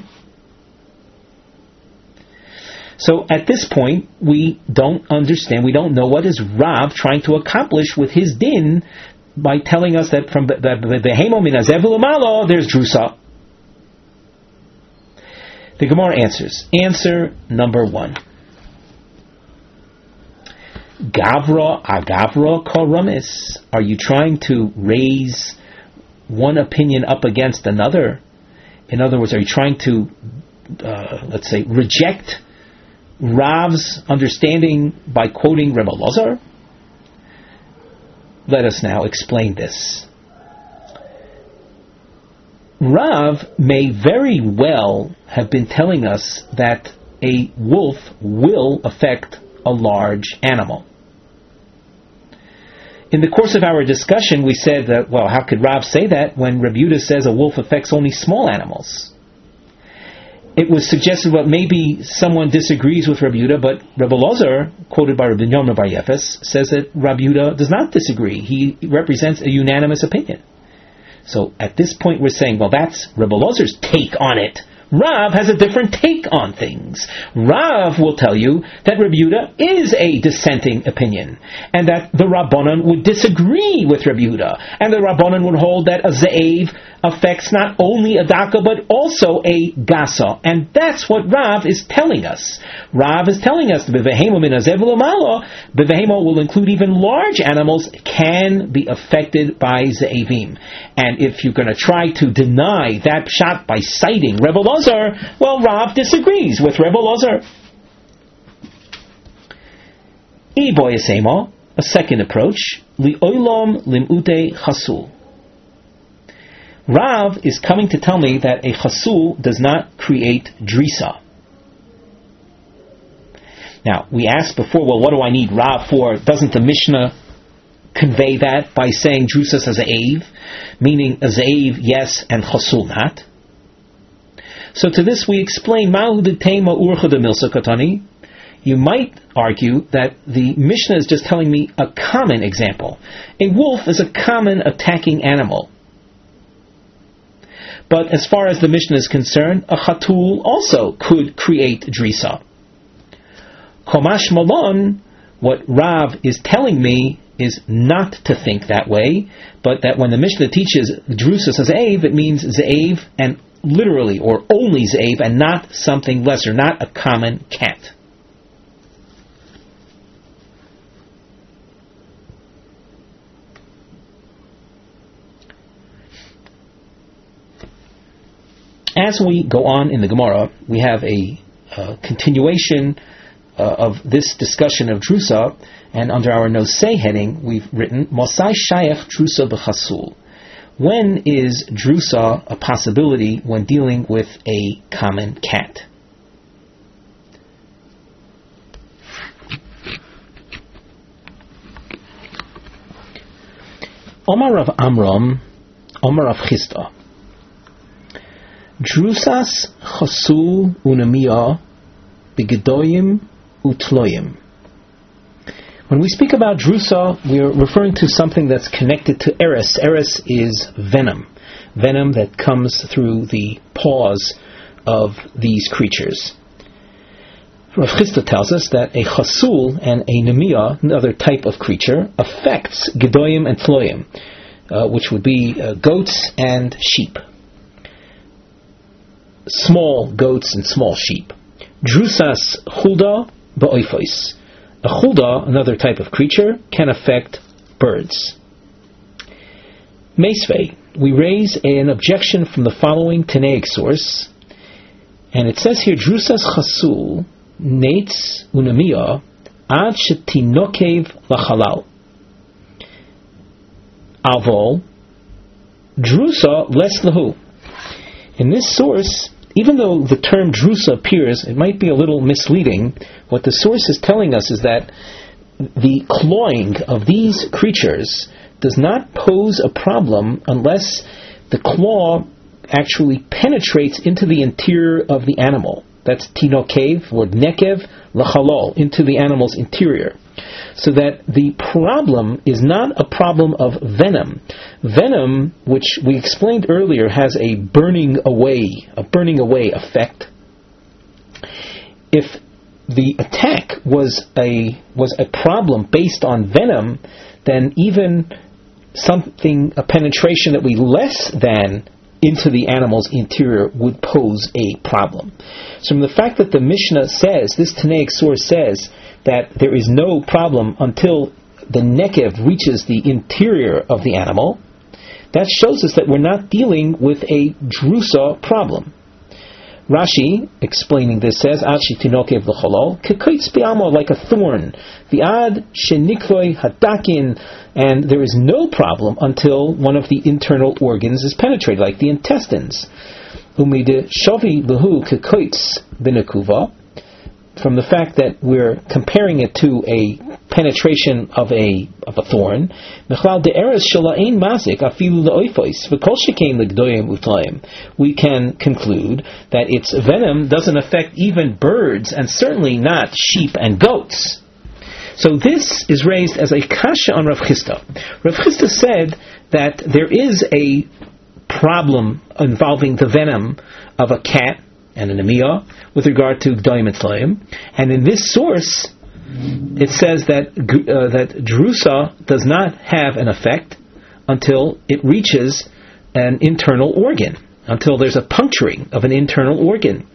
So at this point, we don't understand, we don't know what is Rav trying to accomplish with his din by telling us that from the Behemo min hazev ulamala there's drusa. The Gemara answers. Answer number one. Gavra agavra karamis. Are you trying to raise one opinion up against another? In other words, are you trying to, uh, let's say, reject Rav's understanding by quoting Rebbe Elazar? Let us now explain this. Rav may very well have been telling us that a wolf will affect a large animal. In the course of our discussion, we said that, well, how could Rav say that when Rabbi Yehuda says a wolf affects only small animals? It was suggested, well, maybe someone disagrees with Rabbi Yehuda, but Rebbe Elazar, quoted by Rabbi Binyamin bar Yefes, says that Rabbi Yehuda does not disagree. He represents a unanimous opinion. So at this point we're saying, well, that's Rebbe Elazar's take on it. Rav has a different take on things. Rav will tell you that Rabbi Yehuda is a dissenting opinion, and that the Rabbanan would disagree with Rabbi Yehuda, and the Rabbanan would hold that a ze'ev affects not only a daka but also a gasa, and that's what Rav is telling us. Rav is telling us the bevehemo min hazev l'malo, bevehemo will include even large animals, can be affected by ze'evim. And if you're going to try to deny that pshat by citing Rebbe Lazar, well, Rav disagrees with Rebbe Lazar. Iboyasema, a second approach, li'olam lim'ute chasul. Rav is coming to tell me that a chasul does not create drisa. Now, we asked before, well, what do I need Rav for? Doesn't the Mishnah convey that by saying drusas as a eiv, meaning as a eiv yes and chasul not? So to this we explain Mahu detema urcha de milsa katani. You might argue that the Mishnah is just telling me a common example. A wolf is a common attacking animal. But as far as the Mishnah is concerned, a chatul also could create drisa. Komash malon, what Rav is telling me is not to think that way, but that when the Mishnah teaches drusas as eiv, it means ze'ev and literally or only ze'ev and not something lesser, not a common cat. As we go on in the Gemara, we have a uh, continuation uh, of this discussion of drusa, and under our nosei heading, we've written Mosai Shayach Drusa b'chasul. When is drusa a possibility when dealing with a common cat? Omar Rav Amram, Omar Rav Chisda. Drusas chasul unamiya b'gedoyim utloyim. When we speak about drusa, we are referring to something that's connected to eris. Eris is venom. Venom that comes through the paws of these creatures. Rav Chisda tells us that a chasul and a nemiya, another type of creature, affects gedoyim and tloyim, uh, which would be uh, goats and sheep. Small goats and small sheep. Drusas chulda ba'oifos. A chulda, another type of creature, can affect birds. Meisvei, we raise an objection from the following Tanaic source, and it says here, Drusas chasul neitz unamiya ad shetinokev lachalal. Avol drusa les lahu. In this source, even though the term drusa appears, it might be a little misleading. What the source is telling us is that the clawing of these creatures does not pose a problem unless the claw actually penetrates into the interior of the animal. That's tinokev, or nekev, lachalol, into the animal's interior. So that the problem is not a problem of venom. Venom, which we explained earlier, has a burning away, a burning away effect. If the attack was a was a problem based on venom, then even something, a penetration that would be less than into the animal's interior would pose a problem. So from the fact that the Mishnah says, this Tanaic source says, that there is no problem until the nekev reaches the interior of the animal, that shows us that we're not dealing with a drusa problem. Rashi, explaining this, says, Ad shetinokev l'cholol, k'koitz bi'amo, like a thorn, v'ad shenikloi hadakin, and there is no problem until one of the internal organs is penetrated, like the intestines. Umide shovi l'hu k'koitz b'nekuva, from the fact that we're comparing it to a penetration of a of a thorn, we can conclude that its venom doesn't affect even birds, and certainly not sheep and goats. So this is raised as a kasha on Rav Chisda. Rav Chisda said that there is a problem involving the venom of a cat and an Amiyah with regard to G'dayim Etzlayim. And in this source, it says that uh, that Drusa does not have an effect until it reaches an internal organ, until there's a puncturing of an internal organ.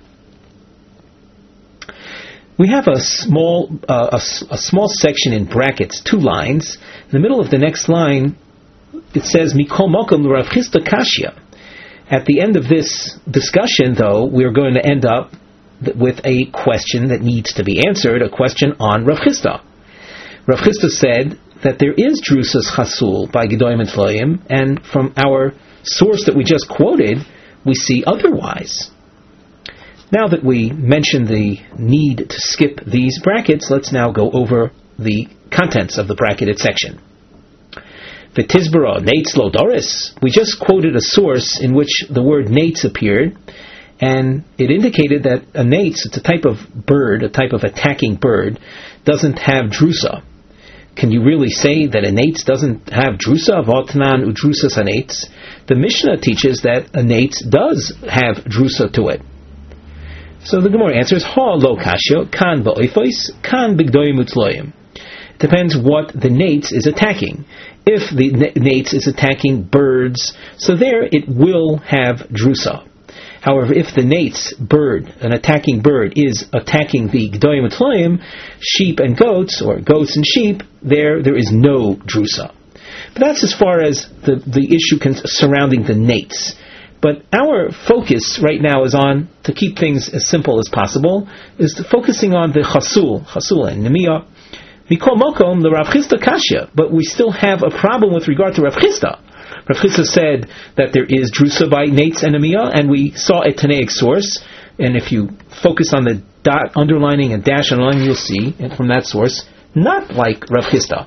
We have a small uh, a, a small section in brackets, two lines. In the middle of the next line, it says Mikol Mokom Rav Chisda Kashya. At the end of this discussion, though, we're going to end up with a question that needs to be answered, a question on Rav Chisda. Rav Chisda said that there is Drusas Chasul by G'dayim Etzlayim, and from our source that we just quoted, we see otherwise. Now that we mentioned the need to skip these brackets, let's now go over the contents of the bracketed section. V'tizbara Nates Lo Doris. We just quoted a source in which the word Nates appeared, and it indicated that a Nates, it's a type of bird, a type of attacking bird, doesn't have Drusa. Can you really say that a Nates doesn't have Drusa? V'otnan udrusas hanates. The Mishnah teaches that a Nates does have Drusa to it. So the Gemara answers, Ha lo kashya, kan ba'oifos, kan b'g'dayim utzloyim. It depends what the Nates is attacking. If the Nates is attacking birds, so there it will have Drusa. However, if the Nates bird, an attacking bird, is attacking the G'dayim utzloyim, sheep and goats, or goats and sheep, there there is no Drusa. But that's as far as the, the issue con- surrounding the Nates. But our focus right now is on, to keep things as simple as possible, is to focusing on the Chasul, Chasul and Nemiyah. Mikol Mokom, the Rav Chisda Kashya, but we still have a problem with regard to Rav Chisda. Rav Chisda said that there is Drusa by Nates and Nemiyah, and we saw a Tanaic source, and if you focus on the dot underlining and dash underlining, you'll see from that source, not like Rav Chisda.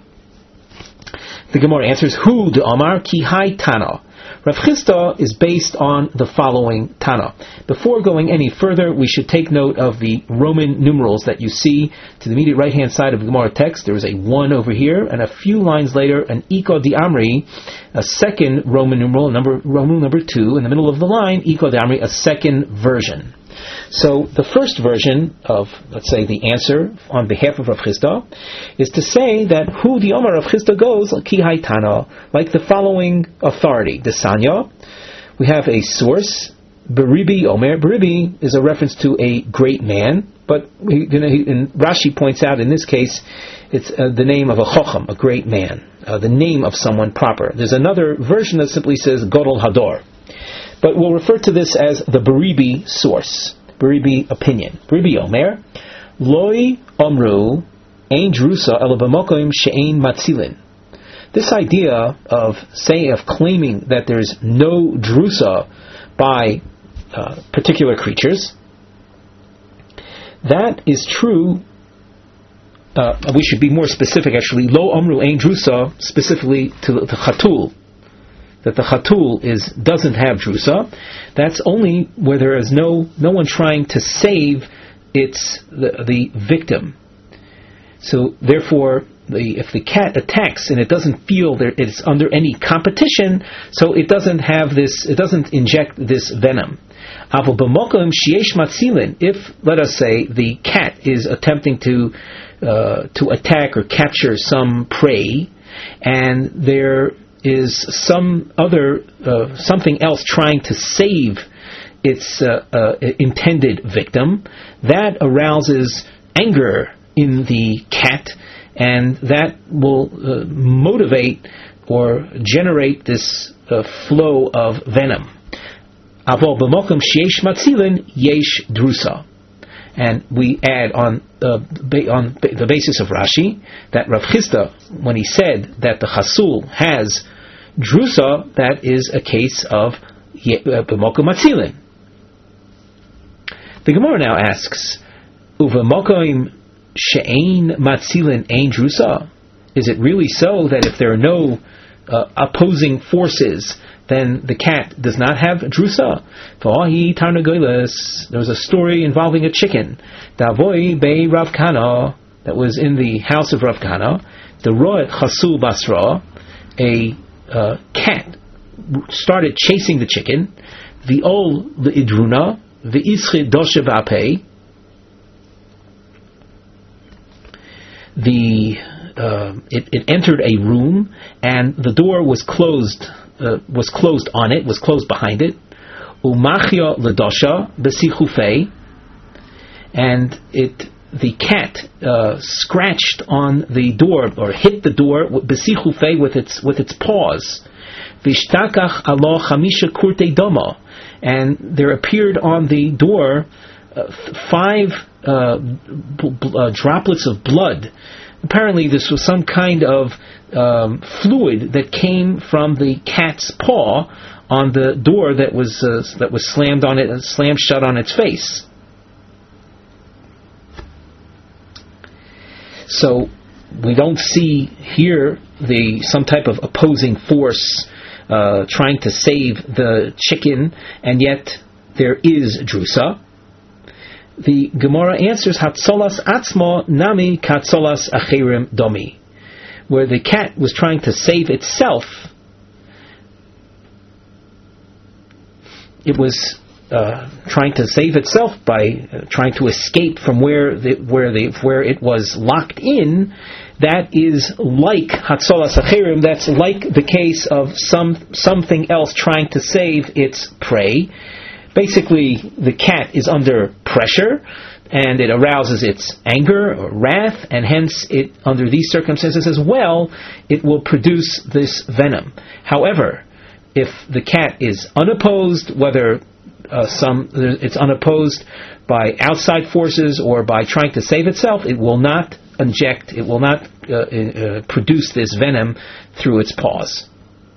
The Gemara answers, Hu de Amar ki hai Tana. Rav Chisda is based on the following Tana. Before going any further, we should take note of the Roman numerals that you see to the immediate right-hand side of the Gemara text. There is a one over here, and a few lines later, an Iko di Amri, a second Roman numeral, number Roman number two, in the middle of the line, Iko di Amri, a second version. So the first version of, let's say, the answer on behalf of Rav Chisda is to say that Hu di Omar Rav Chisda goes ki hai Tana, like the following authority. The Sanya, we have a source. Beribi Omer. Beribi is a reference to a great man, but you know, he, and Rashi points out in this case it's uh, the name of a Chocham, a great man, uh, the name of someone proper. There's another version that simply says Godol Hador. But we'll refer to this as the Beribi source, Beribi opinion. Beribi Omer, Loi Omru Ein Drusa Ela B'Mokom She'ein Matzilin. This idea of saying, of claiming that there's no Drusa by uh, particular creatures, that is true. Uh, we should be more specific, actually. Lo Omru Ein Drusa, specifically to the Chatul. That the Chatul is doesn't have Drusa. That's only where there is no no one trying to save its the, the victim. So therefore, the, if the cat attacks and it doesn't feel that it's under any competition, so it doesn't have this, it doesn't inject this venom. Aval b'mokom sheyesh matzilin. If, let us say, the cat is attempting to uh, to attack or capture some prey, and there is some other uh, something else trying to save its uh, uh, intended victim, that arouses anger in the cat, and that will uh, motivate or generate this uh, flow of venom. Avol b'mokom sheyesh matzilin yesh drusa. And we add on uh, ba- on ba- the basis of Rashi that Rav Chisda, when he said that the Chasul has Drusa, that is a case of b'mokom matzilin. The Gemara now asks, Uvemokom she'ein matzilin ein drusa? Is it really so that if there are no uh, opposing forces, then the cat does not have drusa? V'ahi tarnagolas. There was a story involving a chicken. Davoi bei Rav Kana, that was in the house of Rav Kana. The roet chasul basra, a uh, cat started chasing the chicken. The ol the idruna, v'ischi doshe v'apei. The uh, it, it entered a room, and the door was closed. Uh, was closed on it. Was closed behind it. Umachya l'dosha b'sichufei, and it the cat uh, scratched on the door or hit the door b'sichufei with its with its paws. Vishtakach alo chamisha kurtei doma, and there appeared on the door uh, five uh, b- b- uh, droplets of blood. Apparently, this was some kind of um, fluid that came from the cat's paw on the door that was uh, that was slammed on it, uh, slammed shut on its face. So we don't see here the some type of opposing force uh, trying to save the chicken, and yet there is drusa. The Gemara answers, Hatzolas atzmo nami katzolas acherim domi. Where the cat was trying to save itself, it was uh, trying to save itself by uh, trying to escape from where the, where the, where it was locked in. That is like Hatzolas acherim, that's like the case of some something else trying to save its prey. Basically, the cat is under pressure, and it arouses its anger or wrath, and hence, it under these circumstances as well, it will produce this venom. However, if the cat is unopposed, whether uh, some it's unopposed by outside forces or by trying to save itself, it will not inject, it will not uh, uh, produce this venom through its paws.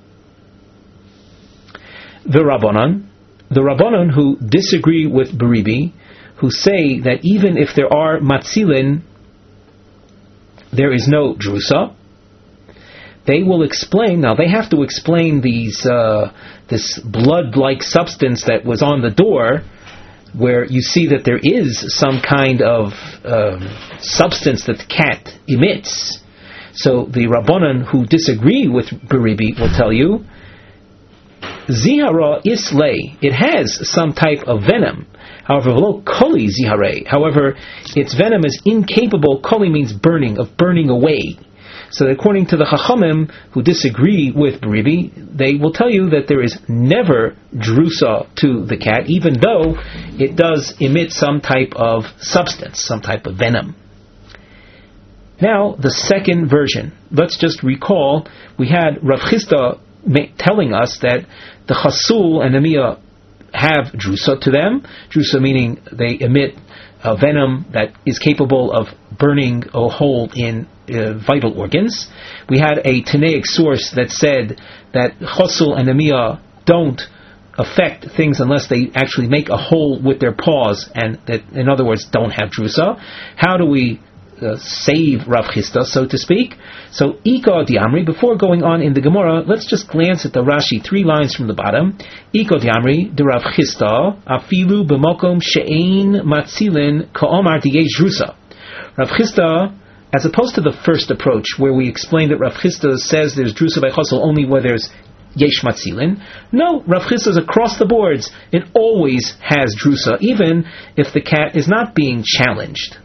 The Rabbanan. The Rabbanon who disagree with Beribi, who say that even if there are matzilin, there is no drusa, they will explain, now they have to explain these uh, this blood-like substance that was on the door, where you see that there is some kind of um, substance that the cat emits. So the Rabbanon who disagree with Beribi will tell you, Zihara islay, it has some type of venom. However, v'lo koli zihare, however, its venom is incapable, koli means burning, of burning away. So that according to the Chachamim who disagree with Beribi, they will tell you that there is never drusa to the cat, even though it does emit some type of substance, some type of venom. Now, the second version. Let's just recall, we had Rav Chisda telling us that the chasul and the miyah have drusa to them. Drusa meaning they emit a venom that is capable of burning a hole in uh, vital organs. We had a Tanaic source that said that chasul and the miyah don't affect things unless they actually make a hole with their paws, and that, in other words, don't have drusa. How do we Uh, save Rav Chisda, so to speak? So, Iko Diamri, before going on in the Gemara, let's just glance at the Rashi, three lines from the bottom. Iko Diamri, de Rav Chisda, afilu b'mokom she'ein matzilin ka'omar diyesh drusa. Rav Chisda, as opposed to the first approach, where we explained that Rav Chisda says there's drusa by chosel only where there's yesh matzilin. No, Rav Chisda is across the boards. It always has drusa, even if the cat is not being challenged.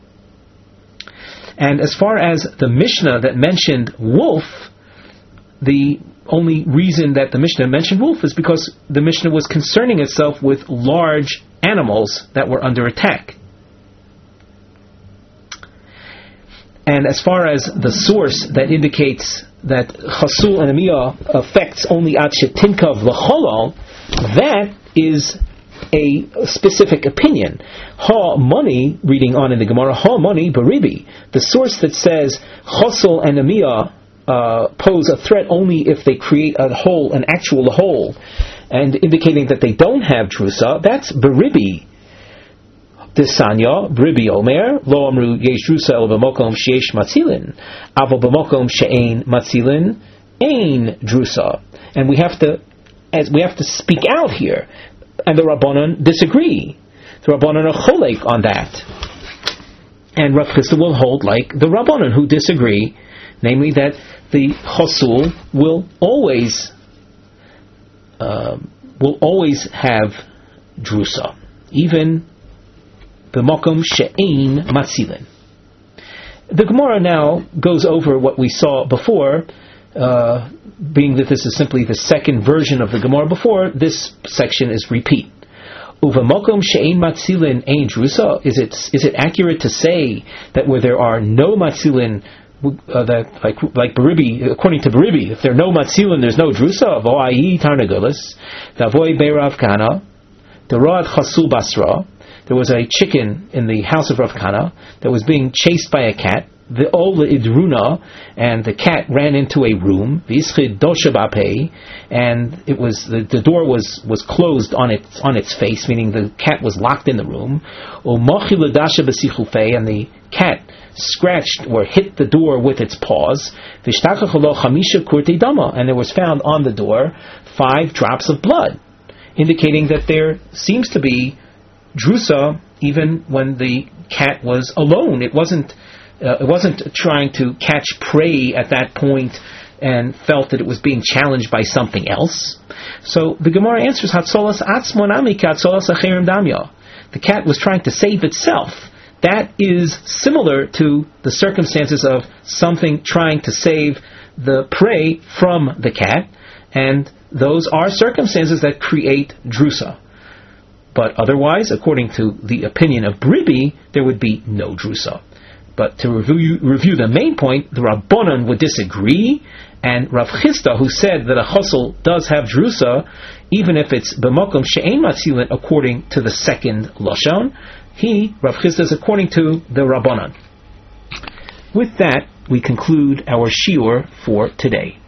And as far as the Mishnah that mentioned wolf, the only reason that the Mishnah mentioned wolf is because the Mishnah was concerning itself with large animals that were under attack. And as far as the source that indicates that chasul and amiyah affects only at shetinkav l'cholal, that is a specific opinion. Ha money, reading on in the Gemara, ha money beribi, the source that says chasul and amiyah uh, pose a threat only if they create a hole, an actual hole, and indicating that they don't have drusa, that's beribi. Desanya, beribi omer, lo amru yesh drusa el b'mokom sheyesh matzilin, avo b'mokom she'ein matzilin, ein drusa. And we have to, as we have to speak out here. And the Rabbanon disagree. The Rabbanon are cholek on that. And Rav Chisda will hold like the Rabbanon who disagree, namely that the chasul will always uh, will always have drusa, even b'makom she'ein matzilin. The Gemara now goes over what we saw before, uh, being that this is simply the second version of the Gemara before, this section is repeat. Uvamokom she'ein matzilin ein drusa. Is it is it accurate to say that where there are no matzilin, uh, that like like Beribi, according to Beribi, if there are no matzilin, there's no drusa? Vo'ayi tarnagulis, davoi beirav kana, derad chasul basra. There was a chicken in the house of Rav Kana that was being chased by a cat. The ola idruna, and the cat ran into a room. V'yischid dosha b'apei, and it was the, the door was, was closed on its on its face, meaning the cat was locked in the room. U'mochi l'dasha b'sichufei, and the cat scratched or hit the door with its paws. V'shtakach lo chamisha kurtei dama, and there was found on the door five drops of blood, indicating that there seems to be drusa even when the cat was alone. It wasn't uh, it wasn't trying to catch prey at that point and felt that it was being challenged by something else. So the Gemara answers, Hatzolas atzmonami katzolas acherim damya. The cat was trying to save itself. That is similar to the circumstances of something trying to save the prey from the cat, and those are circumstances that create drusa. But otherwise, according to the opinion of Beribi, there would be no drusa. But to review, review the main point, the Rabbanan would disagree, and Rav Chisda, who said that a chosel does have drusa, even if it's b'makom she'ein matzilin, according to the second lashon, he, Rav Chisda, is according to the Rabbanan. With that, we conclude our shiur for today.